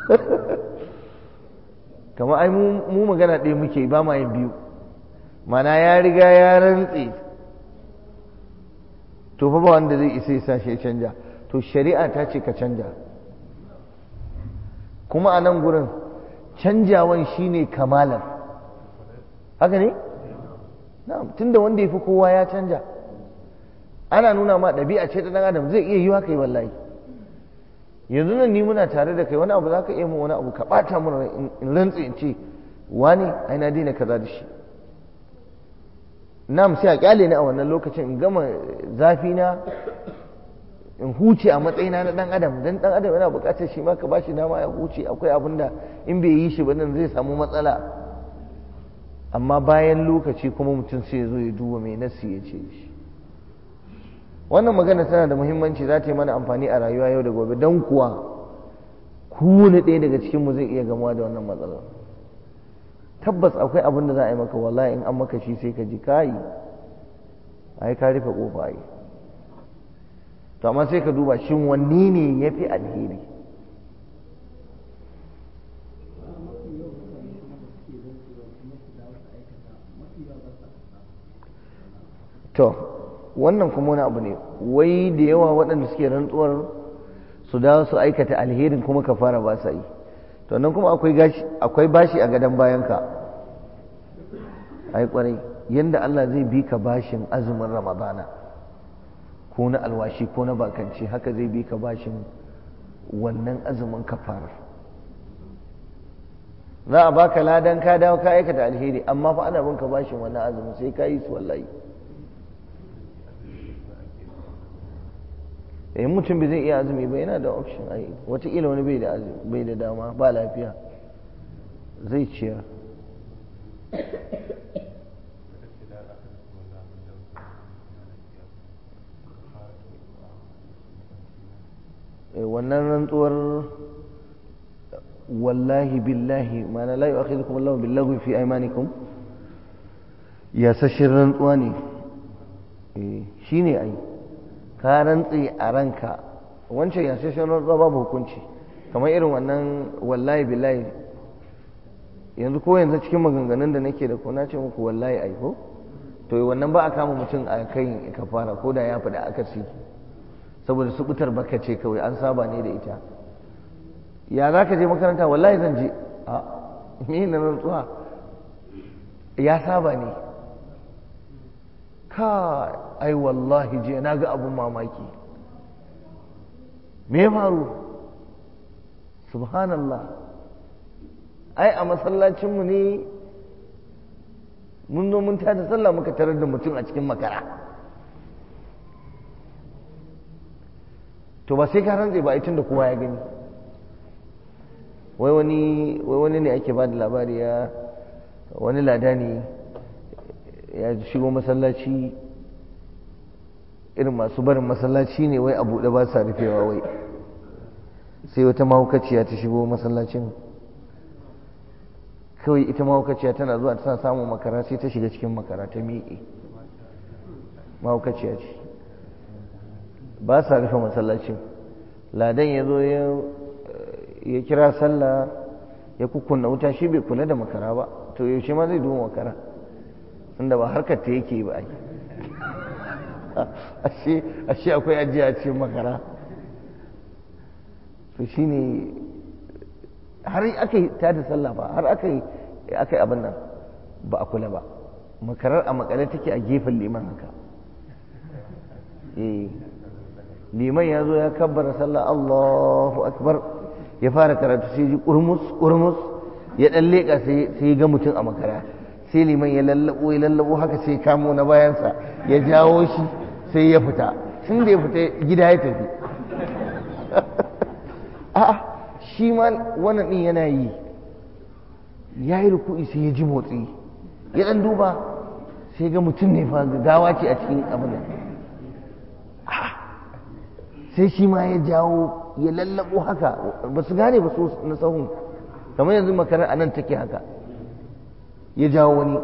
kama ai mu magana ɗaya muke, ba ma yin biyu. mana ya riga ya rantse, to fa ba wanda zai isa ya sa shi ya canja. to shari'a ta ce ka canja, kuma a nan gurin canjawan shine kamalar. haka ne? na'am, tunda wanda ya fi kowa ya canja, ana nuna ma ɗabi'a ce ta ɗan adam, zai iya yi haka yi. wallahi yanzu nan ni muna tare da kai, wani abu za ka iya mun wani abu ka ɓata mun in rantse in ce wani ai na daina kaza da shi. na'am, sai a kyale ni a wannan lokacin in gama zafi na, in huce a matsayina na ɗan adam, dan ɗan adam yana buƙatar shi ma ka bashi dama ya huce. akwai abin da in bai yi shi ba nan zai samu matsala. amma bayan lokaci kuma mutum sai ya zo ya duba mai nasi ya ce shi. wannan magana tana da muhimmanci, za ta yi mana amfani a rayuwa yau da gobe, don kuwa kowane ɗaya daga cikinmu zai iya gamuwa da wannan matsalar. tabbas akwai abin da za a yi maka, wallahi in an maka shi sai ka ji kayi ai ka rufe kofa ai. to amma sai ka duba shin wanne ne ya fi alheri? to wannan kuma wani abu ne, wai da yawa waɗanda suke rantsuwar su dawo su aikata alherin kuma ka fara ba sa yi. to nan kuma akwai bashi a gadon bayanka. ai kwarai, yanda Allah zai bi ka bashin azumin Ramadana ko na alwashi ko na bakanci, haka zai bi ka bashin wannan azumin kafara. za a baka ladan ka dawo ka aikata alheri, amma fa ana bin ka bashin wannan azumi sai ka yi su wallahi. eh mutum bai zai iya azumi ba yana da option ai, wataƙila wani bai da azumi bai da dama ba lafiya zai ciyar. wannan rantsuwar wallahi billahi ma'ana la yu'akhidhukum Allahu billaghwi fi aymanikum ya sashin rantsuwa ne eh shine ai ka rantsi a ranka, wancan ya sashin rantsuwa babu hukunci kamar irin wannan wallahi billahi. yanzu ko yanzu cikin maganganun da nake da ku na ce muku wallahi ai ko to wannan ba a kama mutum a kai kafara ko da ya faɗi akasi, saboda subutar baka ce kawai an saba ne da ita. ya za ka je makaranta wallahi zan je a me na rantsuwa ya saba ne ka ai wallahi je na ga abun mamaki me faru subhanallah ai a masallacinmu ne mun zo mun tada sallah muka tarar da mutum a cikin makara. to ba sai ka rantse ba tun da kowa ya gani. wai wani wai wani ne ake ba da labari ya wani ladani ya shigo masallaci, irin masu barin masallaci ne wai a buɗe ba sa rufewa wai, sai wata mahaukaciya ta shigo masallacin kawai ita mahaukaciya tana zuwa tana samun makara sai ta shiga cikin makara ta miƙe. mahaukaciya ce ba sa rufe masallacin. ladan ya zo ya kira sallah ya kukkunna wuta, shi bai kula da makara ba, to yaushe ma zai duba makara inda ba harkar ta yake ba ai. ashe ashe akwai ajiya a cikin makara. to shine har aka yi ta da sallah ba, har aka yi aka yi abin nan ba a kula ba, makarar a makale take a gefen liman haka. eh liman ya zo ya kabbara sallah Allahu akbar ya fara karatu sai ji kurmus kurmus ya dan leka sai sai ga mutum a makara, sai liman ya lallabo ya lallabo haka sai kamo na bayansa ya jawo shi sai ya fita. tun da ya fita gida ya tafi. a'a shi ma wannan din yana yi ya yi ruku'i sai ya ji motsi ya dan duba sai ga mutum ne fa gawa ce a cikin abin nan. sai shi ma ya jawo ya lallabo haka, ba su gane ba su na sahun, kamar yanzu makarar a nan take haka, ya jawo wani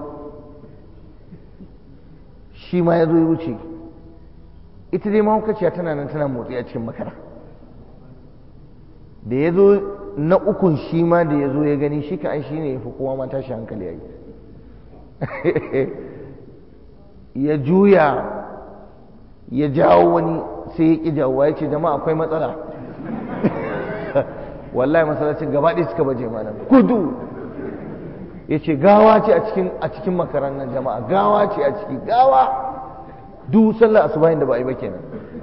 shi ma ya zo ya wuce. ita dai mahaukaciya tana nan tana motsi a cikin makara. da ya zo na ukun shi ma da ya zo ya gani shi ka an shi ne ya fi kowa ma tashi hankali ya yi. ya juya ya jawo wani sai ya ƙi jawo ya ce jama'a akwai matsala. wallahi masallacin gaba ɗaya suka baje mana gudu. ya ce gawa ce a cikin a cikin makaran nan jama'a, gawa ce a ciki, gawa duk sallar asubahin da ba a yi ba kenan.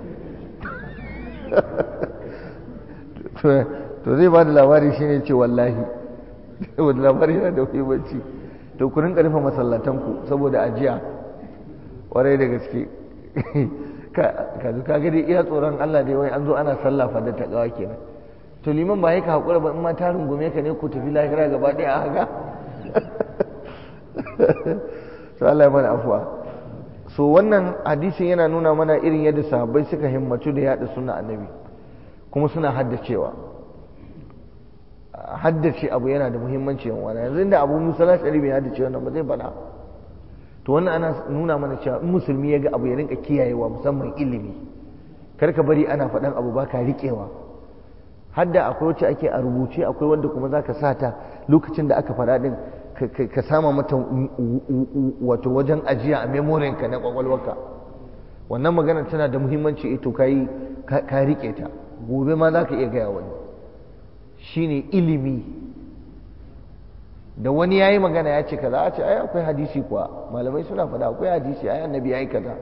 to zai ba da labari shi ne ce wallahi wadda labari yana da bacci. to ku rinka rufe masallatanku saboda ajiya ƙwarai da gaske. ka ka gadi iya tsoron Allah dai wai an zo ana sallah fa da takawa kenan. to liman ba ka hakura ba in ma ta rungume ka ne ku tafi lahira gaba ɗaya a haka. to Allah ya mana afuwa. so wannan hadisin yana nuna mana irin yadda sahabbai suka himmatu da yaɗa sunna annabi kuma suna haddacewa. haddace abu yana da muhimmanci yan wani. yanzu inda Abu Musa al-Ash'ari bai haddace wannan ba zai bada. to wannan ana nuna mana cewa in musulmi ya ga abu ya rinka kiyayewa, musamman ilimi. kar ka bari ana faɗan abu ba ka riƙewa. hadda akwai wacce ake a rubuce, akwai wanda kuma za ka sa ta lokacin da aka faɗa ɗin ka sama mata wato wajen ajiya a memorinka na ƙwaƙwalwarka. wannan magana tana da muhimmanci, ito ka yi ka riƙe ta, gobe ma za ka iya gaya wani. shine ilimi. da wani ya yi magana ya ce kaza, a ce ai akwai hadisi kuwa, malamai suna faɗa akwai hadisi, ai annabi ya yi kaza,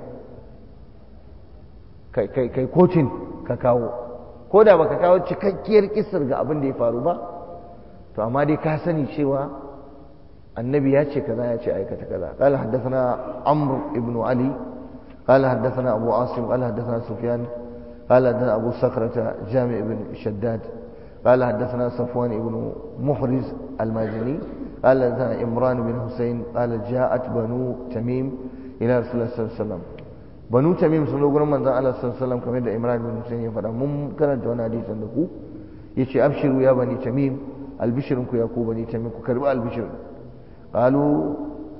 kai kai kai kocin ka kawo, ko da baka kawo cikakkiyar kissar ga abin da ya faru ba, to amma dai ka sani cewa annabi ya ce kaza ya ce aikata kaza. qala haddathana amr ibn ali qala haddathana abu asim qala haddathana sufyan qala haddathana abu sakrata jami' ibn shaddad qala haddathana safwan ibn muhriz al-majini qala haddathana imran ibn husayn qala ja'at banu tamim ila rasulullah sallallahu alaihi wasallam. banu tamim sun zo gurin manzon Allah sallallahu alaihi wasallam kamar da imran ibn husayn ya faɗa, mun karanta wannan hadisin da ku. yace abshiru ya bani tamim, albishirinku ya ku bani tamim, ku karbi albishir. qalu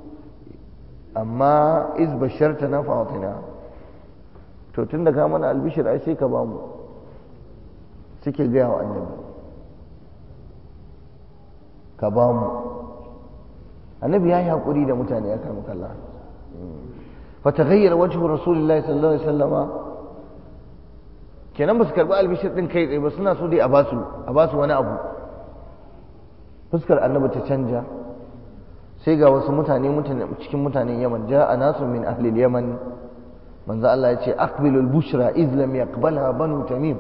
amma iz bashartana fa'atina, to tunda ka mana albishir ai sai ka ba mu. suke gaya wa annabi ka ba mu. annabi ya yi haƙuri da mutane ya kama kalla. fataghayyara wajhu rasulillahi sallallahu alaihi wasallama, kenan ba su karbi albishir din kai tsaye ba, suna so dai a basu a basu wani abu. fuskar annabi ta canja, sai ga wasu mutane cikin mutanen Yaman, ja'a nasu min ahli al-Yaman, manzo Allah ya ce aqbilu al-bushra iz lam yaqbalha banu tamim,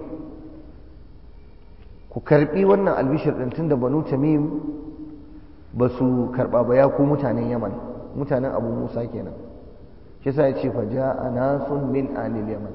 ku karbi wannan albishir din tunda banu tamim ba su karba ba, ya ku mutanen Yaman, mutanen Abu Musa kenan. shi yasa ya ce fa ja'a nasun min ahli al-Yaman,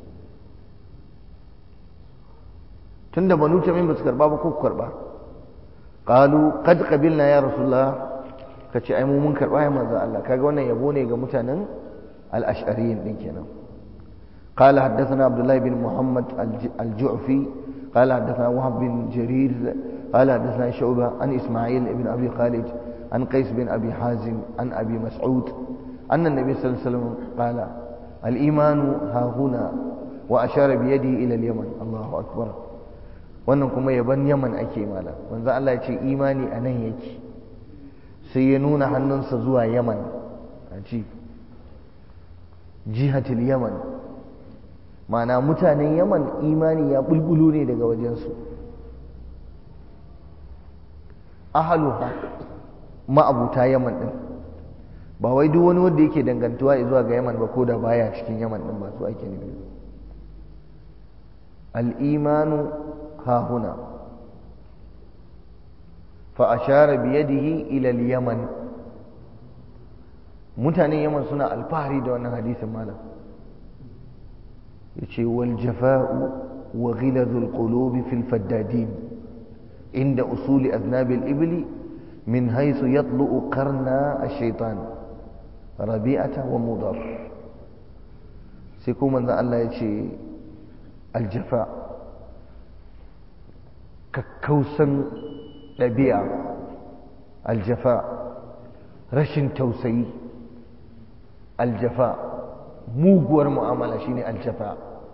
tunda banu tamim ba su karba ba ko ku karba. qalu qad qabilna ya rasulullah, kace ai mu mun karba ya manzo Allah. kaga wannan yabo ne ga mutanen al-ash'ariyin din kenan. qala haddathana abdullah bin muhammad al-ju'fi qala haddathana wahab bin jarir qala haddathana shu'ba an isma'il ibn abi khalid an qais bin abi hazim an abi mas'ud anna an-nabiy sallallahu alaihi wasallam qala al-imanu ha huna wa ashara bi yadihi ila al-yaman. Allahu akbar. wannan kuma yaban Yaman ake mala. manzo Allah ya ce imani anan yake, sai ya nuna hannunsa zuwa Yaman, aji jihatul Yaman, ma'ana mutanen Yaman imani ya bulbulo ne daga wajensu. ahaluha ma'abuta Yaman din, ba wai duk wani wanda yake dangantuwa zuwa ga Yaman ba ko da baya cikin Yaman din, ba su ake nufi. al-imanu ha huna fa ashara bi yadihi ila al-yaman. mutanen Yaman suna alfahari da wannan hadisin malam. yace wal jafa'u wa ghiladul qulubi fil faddadin inda usuli aznab al-ibli min haythu yatlu'u qarna ash-shaytan rabi'ata wa mudar. sai kuma manzo Allah yace al-jafa, kakkausan ɗabi'a, aljafa rashin tausayi, aljafa muguwar mu'amala shine aljafa.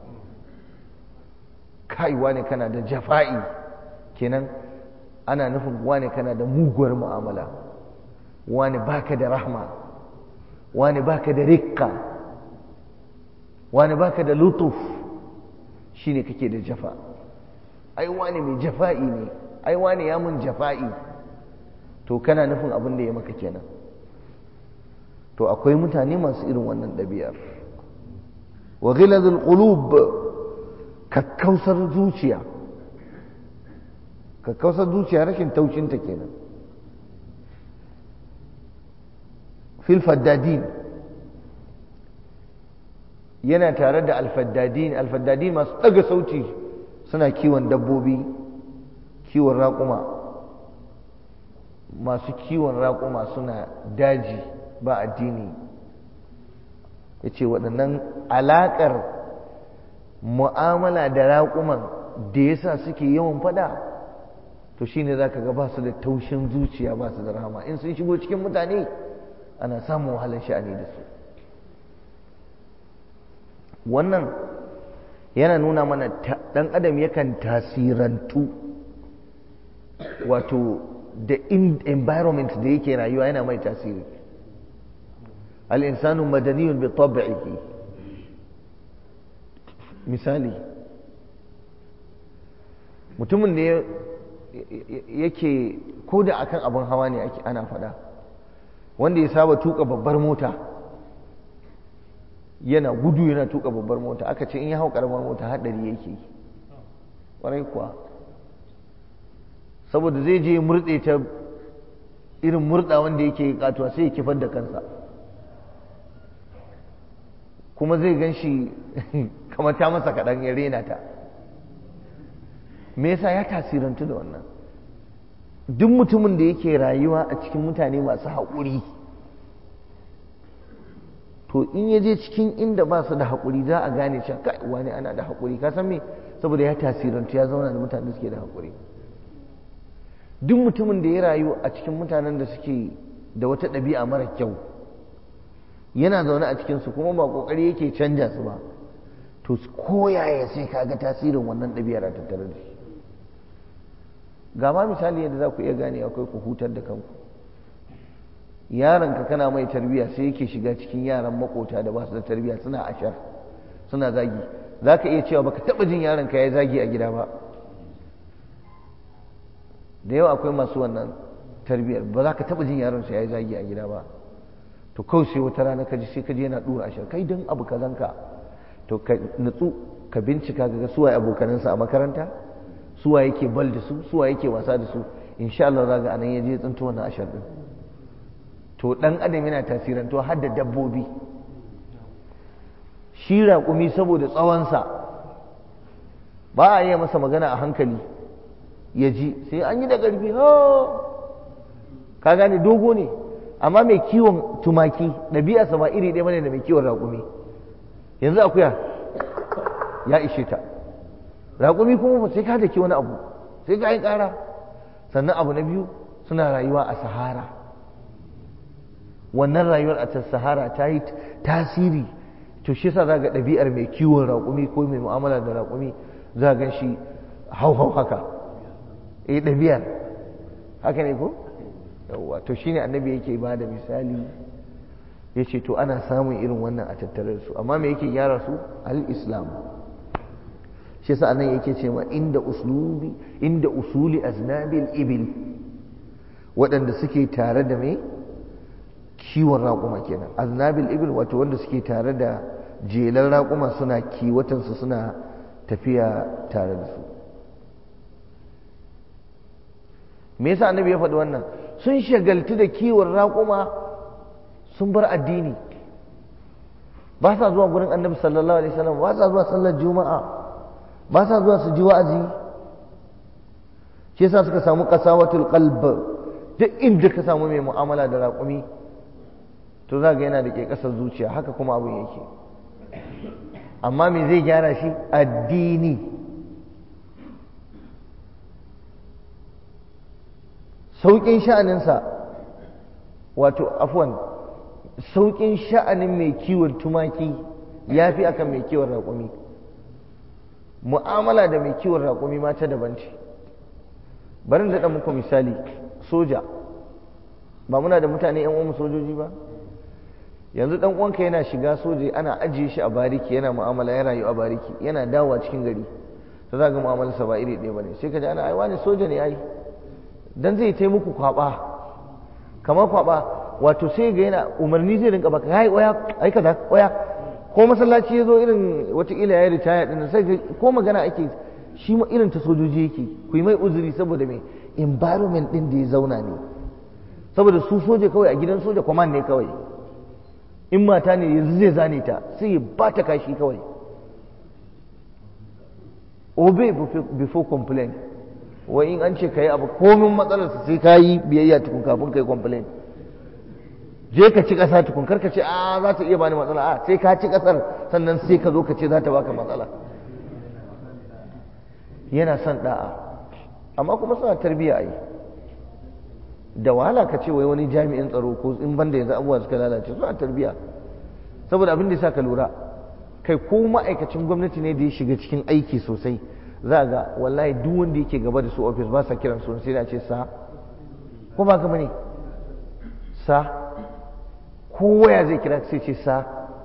kai wane kana da jafa'i, kenan ana nufin wane kana da muguwar mu'amala, wane baka da rahma, wane baka da rikka, wane baka da lutuf, shine kake da jafa. ai wane mai jafa'i ne, ai wane ya mun jafa'i, to kana nufin abin da ya maka kenan. to akwai mutane masu irin wannan ɗabi'ar. wa ghiladul qulub, kakkausar zuciya, kakkausar zuciya rashin taushinta kenan. fil faddadin, yana tare da alfaddadin. alfaddadin masu ɗaga sauti, suna kiwon dabbobi, kiwon raƙuma. masu kiwon raƙuma suna daji ba addini. ya ce waɗannan alaƙar mu'amala da raƙuman da yasa suke yawan faɗa, to shine za ka ga ba su da taushin zuciya, ba su da rahama. in sun shigo cikin mutane ana samun wahalar sha'ani da su. wannan yana nuna mana ɗan adam yakan tasirantu, wato da environment da yake rayuwa yana mai tasiri. al-insanu madaniyun bi tab'ihi. misali, mutumin da yake ko da akan abin hawa ne ake ana faɗa, wanda ya saba tuka babbar mota, yana gudu yana tuka babbar mota, aka ce in ya hau karamar mota haɗari yake, ƙwarai kuwa saboda zai je murɗe ta irin murɗa wanda yake katuwa sai ya kifar da kansa, kuma zai gan shi kamar ta masa kaɗan ya rena ta. Me yasa? Ya tasirantu da wannan. Duk mutumin da yake rayuwa a cikin mutane masu haƙuri, to in ya je cikin inda ba su da haƙuri za a gane cewa kai wani ana da haƙuri. Ka san me? Saboda ya tasirantu ya zauna da mutanen da suke da haƙuri. Duk mutumin da ya rayu a cikin mutanen da suke da wata ɗabi'a mara kyau, yana zaune a cikinsu kuma ba ƙoƙari yake canja su ba, to koyaya sai ka ga tasirin wannan ɗabi'ar a tattare da shi. Ga ma misali yadda za ku iya gane akwai ku hutar da kanku. Yaronka kana mai tarbiyya sai yake shiga cikin yaran makota da ba su da tarbiyya, suna ashar, suna zagi. Za ka iya cewa baka taɓa jin yaronka ya zagi a gida ba. Da yawa akwai masu wannan tarbiyyar, ba za ka taɓa jin yaronsa ya yi zagi a gida ba. To kawai sai wata rana ka ji sai ka je yana ɗura ashar, kai don abu kazanka. To ka nutsu ka bincika ga suwaye abokanansa a makaranta, suwa yake bal da su, suwa yake wasa da su, insha Allah za ga anan ya je tsinto wannan ashar din. To dan adam yana tasirantuwa har da dabbobi. Shi raƙumi saboda tsawonsa ba a yi masa magana a hankali ya ji, sai an yi da ƙarfi, ha ka gane, dogo ne. Amma mai kiwon tumaki ɗabi'arsa ba iri ɗaya bane da mai kiwon raƙumi. Yanzu akuya ya ishe ta, raƙumi kuma sai ka daki wani abu, sai ka yi ƙara. Sannan abu na biyu, suna rayuwa a sahara. Wannan rayuwar a sahara ta yi tasiri. To shi yasa za ga ɗabi'ar mai kiwon raƙumi ko mai mu'amala da raƙumi za ga shi hau-hau haka. Eh ɗabi'ar haka ne ko? Yawwa, to shine annabi yake ba da misali, ya ce to ana samun irin wannan a tattare su, amma me yake gyara su? Al-Islam. Shi yasa nan yake cewa inda uslubi inda usuli aznabil ibil, waɗanda suke tare da mai kiwon raƙuma kenan. Aznabil ibil wato wanda suke tare da jelan raƙuma, suna kiwatansu, suna tafiya tare da su. Me yasa annabi ya faɗi wannan? Sun shagaltu da kiwon raƙuma, sun bar addini, ba sa zuwa gurin annabi sallallahu alaihi wasallam, ba sa zuwa sallar juma'a, ba sa zuwa su ji wa'azi. shi yasa suka samu qasawatul qalb. Duk inda ka samu mai mu'amala da raƙumi to za ga yana da ke ƙasar zuciya, haka kuma abin yake. Amma me zai gyara shi? Addini. Sauƙin sha'aninsa, wato afwan, sauƙin sha'anin mai kiwon tumaki ya fi akan mai kiwon raƙumi. Mu'amala da mai kiwon raƙumi ma ta daban ce. Bari da ɗan muku misali, soja, ba muna da mutane ‘yan uwanmu sojoji ba? Yanzu ɗan uwanka yana shiga soja, ana ajiye shi a bariki, yana mu'amala, ya rayu a bariki, yana dawowa cikin gari, ta za ga mu'amalarsa ba iri ɗaya ba ne. Sai ka ji ana aiwa ne soja ne ai, dan zai tai muku kwaɓa, kamar kwaɓa, wato sai ga yana umarni zai rinka baka, ai oya, ai kaza, oya. Ko masallaci ya zo irin watakila ya yi ritaya ɗin, sai ko magana ake, shi ma irin ta sojoji yake, ku yi mai uzuri saboda mai environment ɗin da ya zauna ne. Saboda su soja kawai a gidan soja command ne kawai, in mata ne yanzu zai zane ta sai ya ba ta kashi kawai. Obey before complain. Wai in an ce ka yi abu komin matsalarsa sai ka yi biyayya tukun kafin ka yi complain. Je ka ci ƙasa tukun, kar ka ce a za ta iya bani matsala, a sai ka ci ƙasar sannan sai ka zo ka ce za ta baka matsala. Yana son da'a, amma kuma suna tarbiyya ai. Da wahala ka ce wai wani jami'in tsaro ko in banda yanzu abubuwa suka lalace, suna tarbiyya. Saboda abin da ya sa ka lura, kai ko ma'aikacin gwamnati ne da ya shiga cikin aiki sosai, za ga wallahi duk wanda yake gaba da su ofis ba sa kiran su sai da ce sa, ko ba ka bane sa, kowa ya zai kira sai ce sa.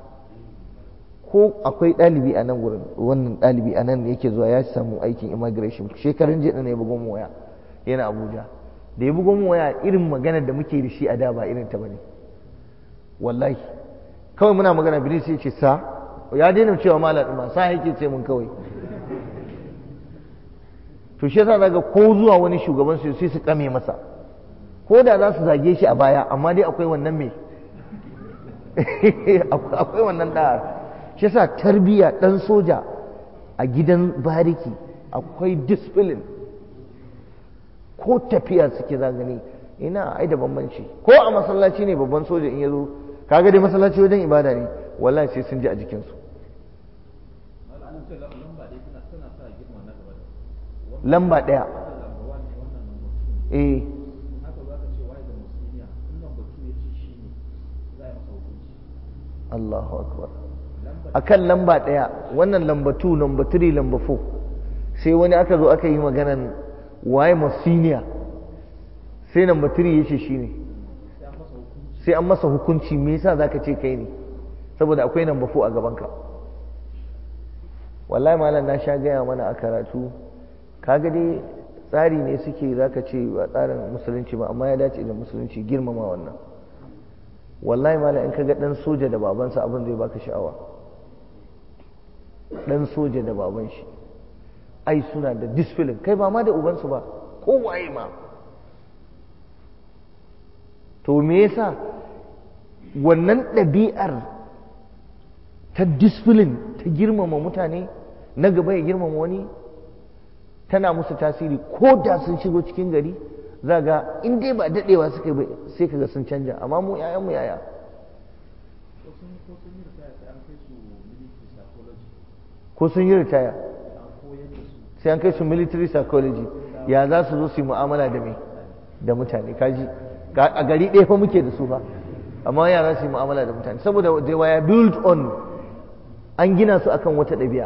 Ko akwai ɗalibi a nan gurin, wannan ɗalibi a nan yake zuwa ya samu aikin immigration, shekarun jiya ne ya bugon waya, yana Abuja. Da ya bugon waya, irin maganar da muke da shi a da ba irin ta bane, wallahi. Kawai muna magana bilis sai ce sa, ya daina cewa malam ɗin ma sa yake ce mun kawai. to shi yasa daga ko zuwa wani shugaban su sai su kame masa ko da za su zage shi a baya amma dai akwai wannan me akwai wannan da shi yasa tarbiya dan soja a gidan bariki akwai discipline ko tafiya suke zagani ina ai da bambanci ko a masallaci ne babban soja in yazo kaga dai masallaci wajen ibada ne wallahi sai sun ji a jikinsu lamba ɗaya eh Allahu akbar akan lamba ɗaya wannan lamba two lamba three lamba four sai wani aka zo aka yi maganan waye masiniya sai lamba three yace shine sai an masa hukunci me yasa zaka ce kai ne saboda akwai lamba four a gabanka wallahi malam na sha gaya mana a karatu kaga dai tsari ne suke zaka ce ba tsarin musulunci ba amma ya dace da musulunci girmama wannan wallahi malam in kaga dan soja da babansa abin zai baka sha'awa dan soja da baban shi ai suna da discipline kai ba ma da ubansu ba ko waye ma to me yasa wannan ɗabi'ar ta discipline ta girmama mutane na gaba ya girmama wani tana musu tasiri ko da sun shigo cikin gari za ga in dai ba daɗewa suka yi sai kaga sun canja amma mu yayan mu yaya ko sun yi ritaya sai an kai su military psychology ya za su zo su yi mu'amala da mai da mutane kaji a gari ɗaya fa muke da su fa amma ya za su yi mu'amala da mutane saboda they were built on an gina su akan wata ɗabi'a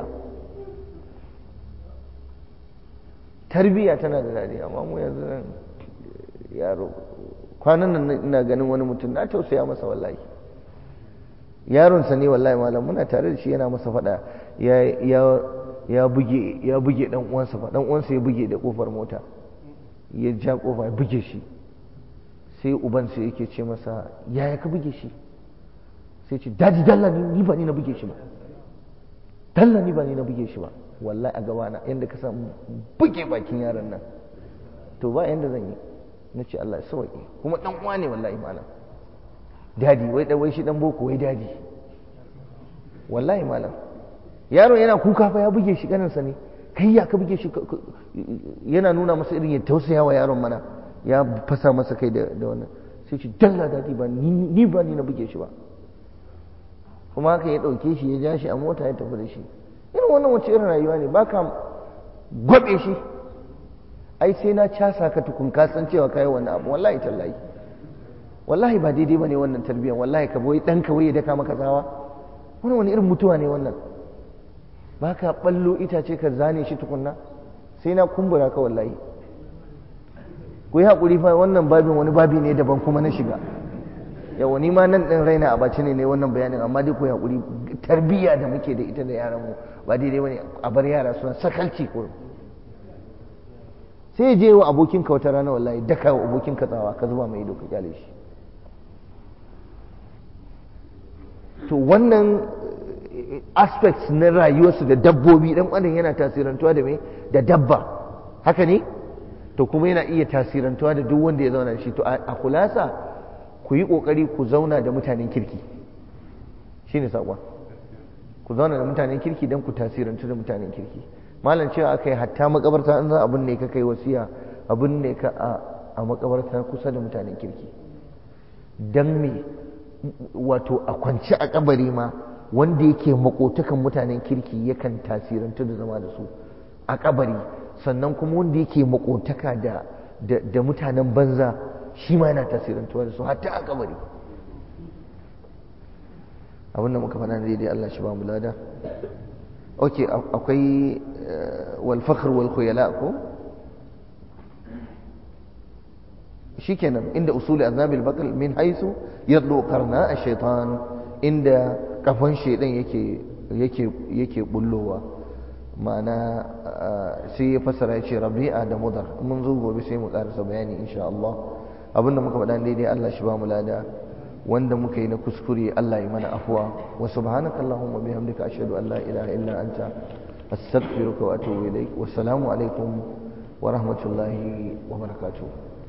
tarbiyya tana da daɗi amma mu yanzu nan yaro kwanan nan ina ganin wani mutum na tausaya masa wallahi yaronsa ne wallahi malam muna tare da shi yana masa faɗa ya ya ya buge ya buge dan uwansa fa dan uwansa ya buge da kofar mota ya ja kofa ya buge shi sai uban sai yake ce masa yaya ka buge shi sai ce daji dalla ni ba ni na buge shi ba dalla ni ba ni na buge shi ba wallahi a gabana yanda ka san buge bakin yaron nan to ba yanda zan yi na ce Allah ya sauke kuma dan uwa ne wallahi malam dadi wai dan wai shi dan boko wai dadi wallahi malam yaron yana kuka fa ya buge shi ganin sa ne kai ya ka buge shi yana nuna masa irin ya tausaya wa yaron mana ya fasa masa kai da wannan sai ce dalla dadi ba ni ba ni na buge shi ba kuma haka ya dauke shi ya ja shi a mota ya tafi da shi irin wannan wace irin rayuwa ne baka gwabe shi ai sai na casa ka tukun ka san cewa kai wannan abu wallahi tallahi wallahi ba daidai bane wannan tarbiyyar wallahi ka boye danka waye daka maka tsawa wannan wani irin mutuwa ne wannan baka ballo itace ka zane shi tukunna sai na kumbura ka wallahi ku yi hakuri fa wannan babin wani babi ne daban kuma na shiga yawa ni ma nan din raina a bace ne ne wannan bayanin amma dai ku yi hakuri tarbiyya da muke da ita da yaran mu ba daidai bane a bar yara suna sakalci ko sai je wa abokinka wata rana wallahi daka wa abokinka tsawa ka zuba mai ido ka kyale shi to wannan aspects na rayuwarsu da dabbobi dan adam yana tasirantuwa da me da dabba haka ne to kuma yana iya tasirantuwa da duk wanda ya zauna da shi to a kulasa ku yi kokari ku zauna da mutanen kirki shine sakon ku zauna da mutanen kirki dan ku tasirantu da mutanen kirki malam cewa aka yi hatta makabarta an za abin ne ka kai wasiya abin ne ka a makabarta kusa da mutanen kirki dan me wato a kwanci a kabari ma wanda yake makotakan mutanen kirki yakan tasirantu da zama da su a kabari sannan kuma wanda yake makotaka da da mutanen banza shi ma yana tasirantuwa da su hatta a kabari abinda muka faɗa daidai Allah shi ba mu lada ok akwai wal fakhr wal khuyala ko shikenan inda usuli azabil baqal min haythu yadlu qarna ash-shaytan inda kafan shedan yake yake yake bullowa ma'ana sai ya fasara yace rabi'a da mudar mun zo gobe sai mu karasa bayani insha Allah abinda muka faɗa daidai Allah shi ba mu lada wanda muka yi na kuskure Allah ya mana afwa wa subhanaka allahumma bihamdika ashhadu an la ilaha illa anta astaghfiruka wa atubu ilaik wa assalamu alaikum wa rahmatullahi wa barakatuh.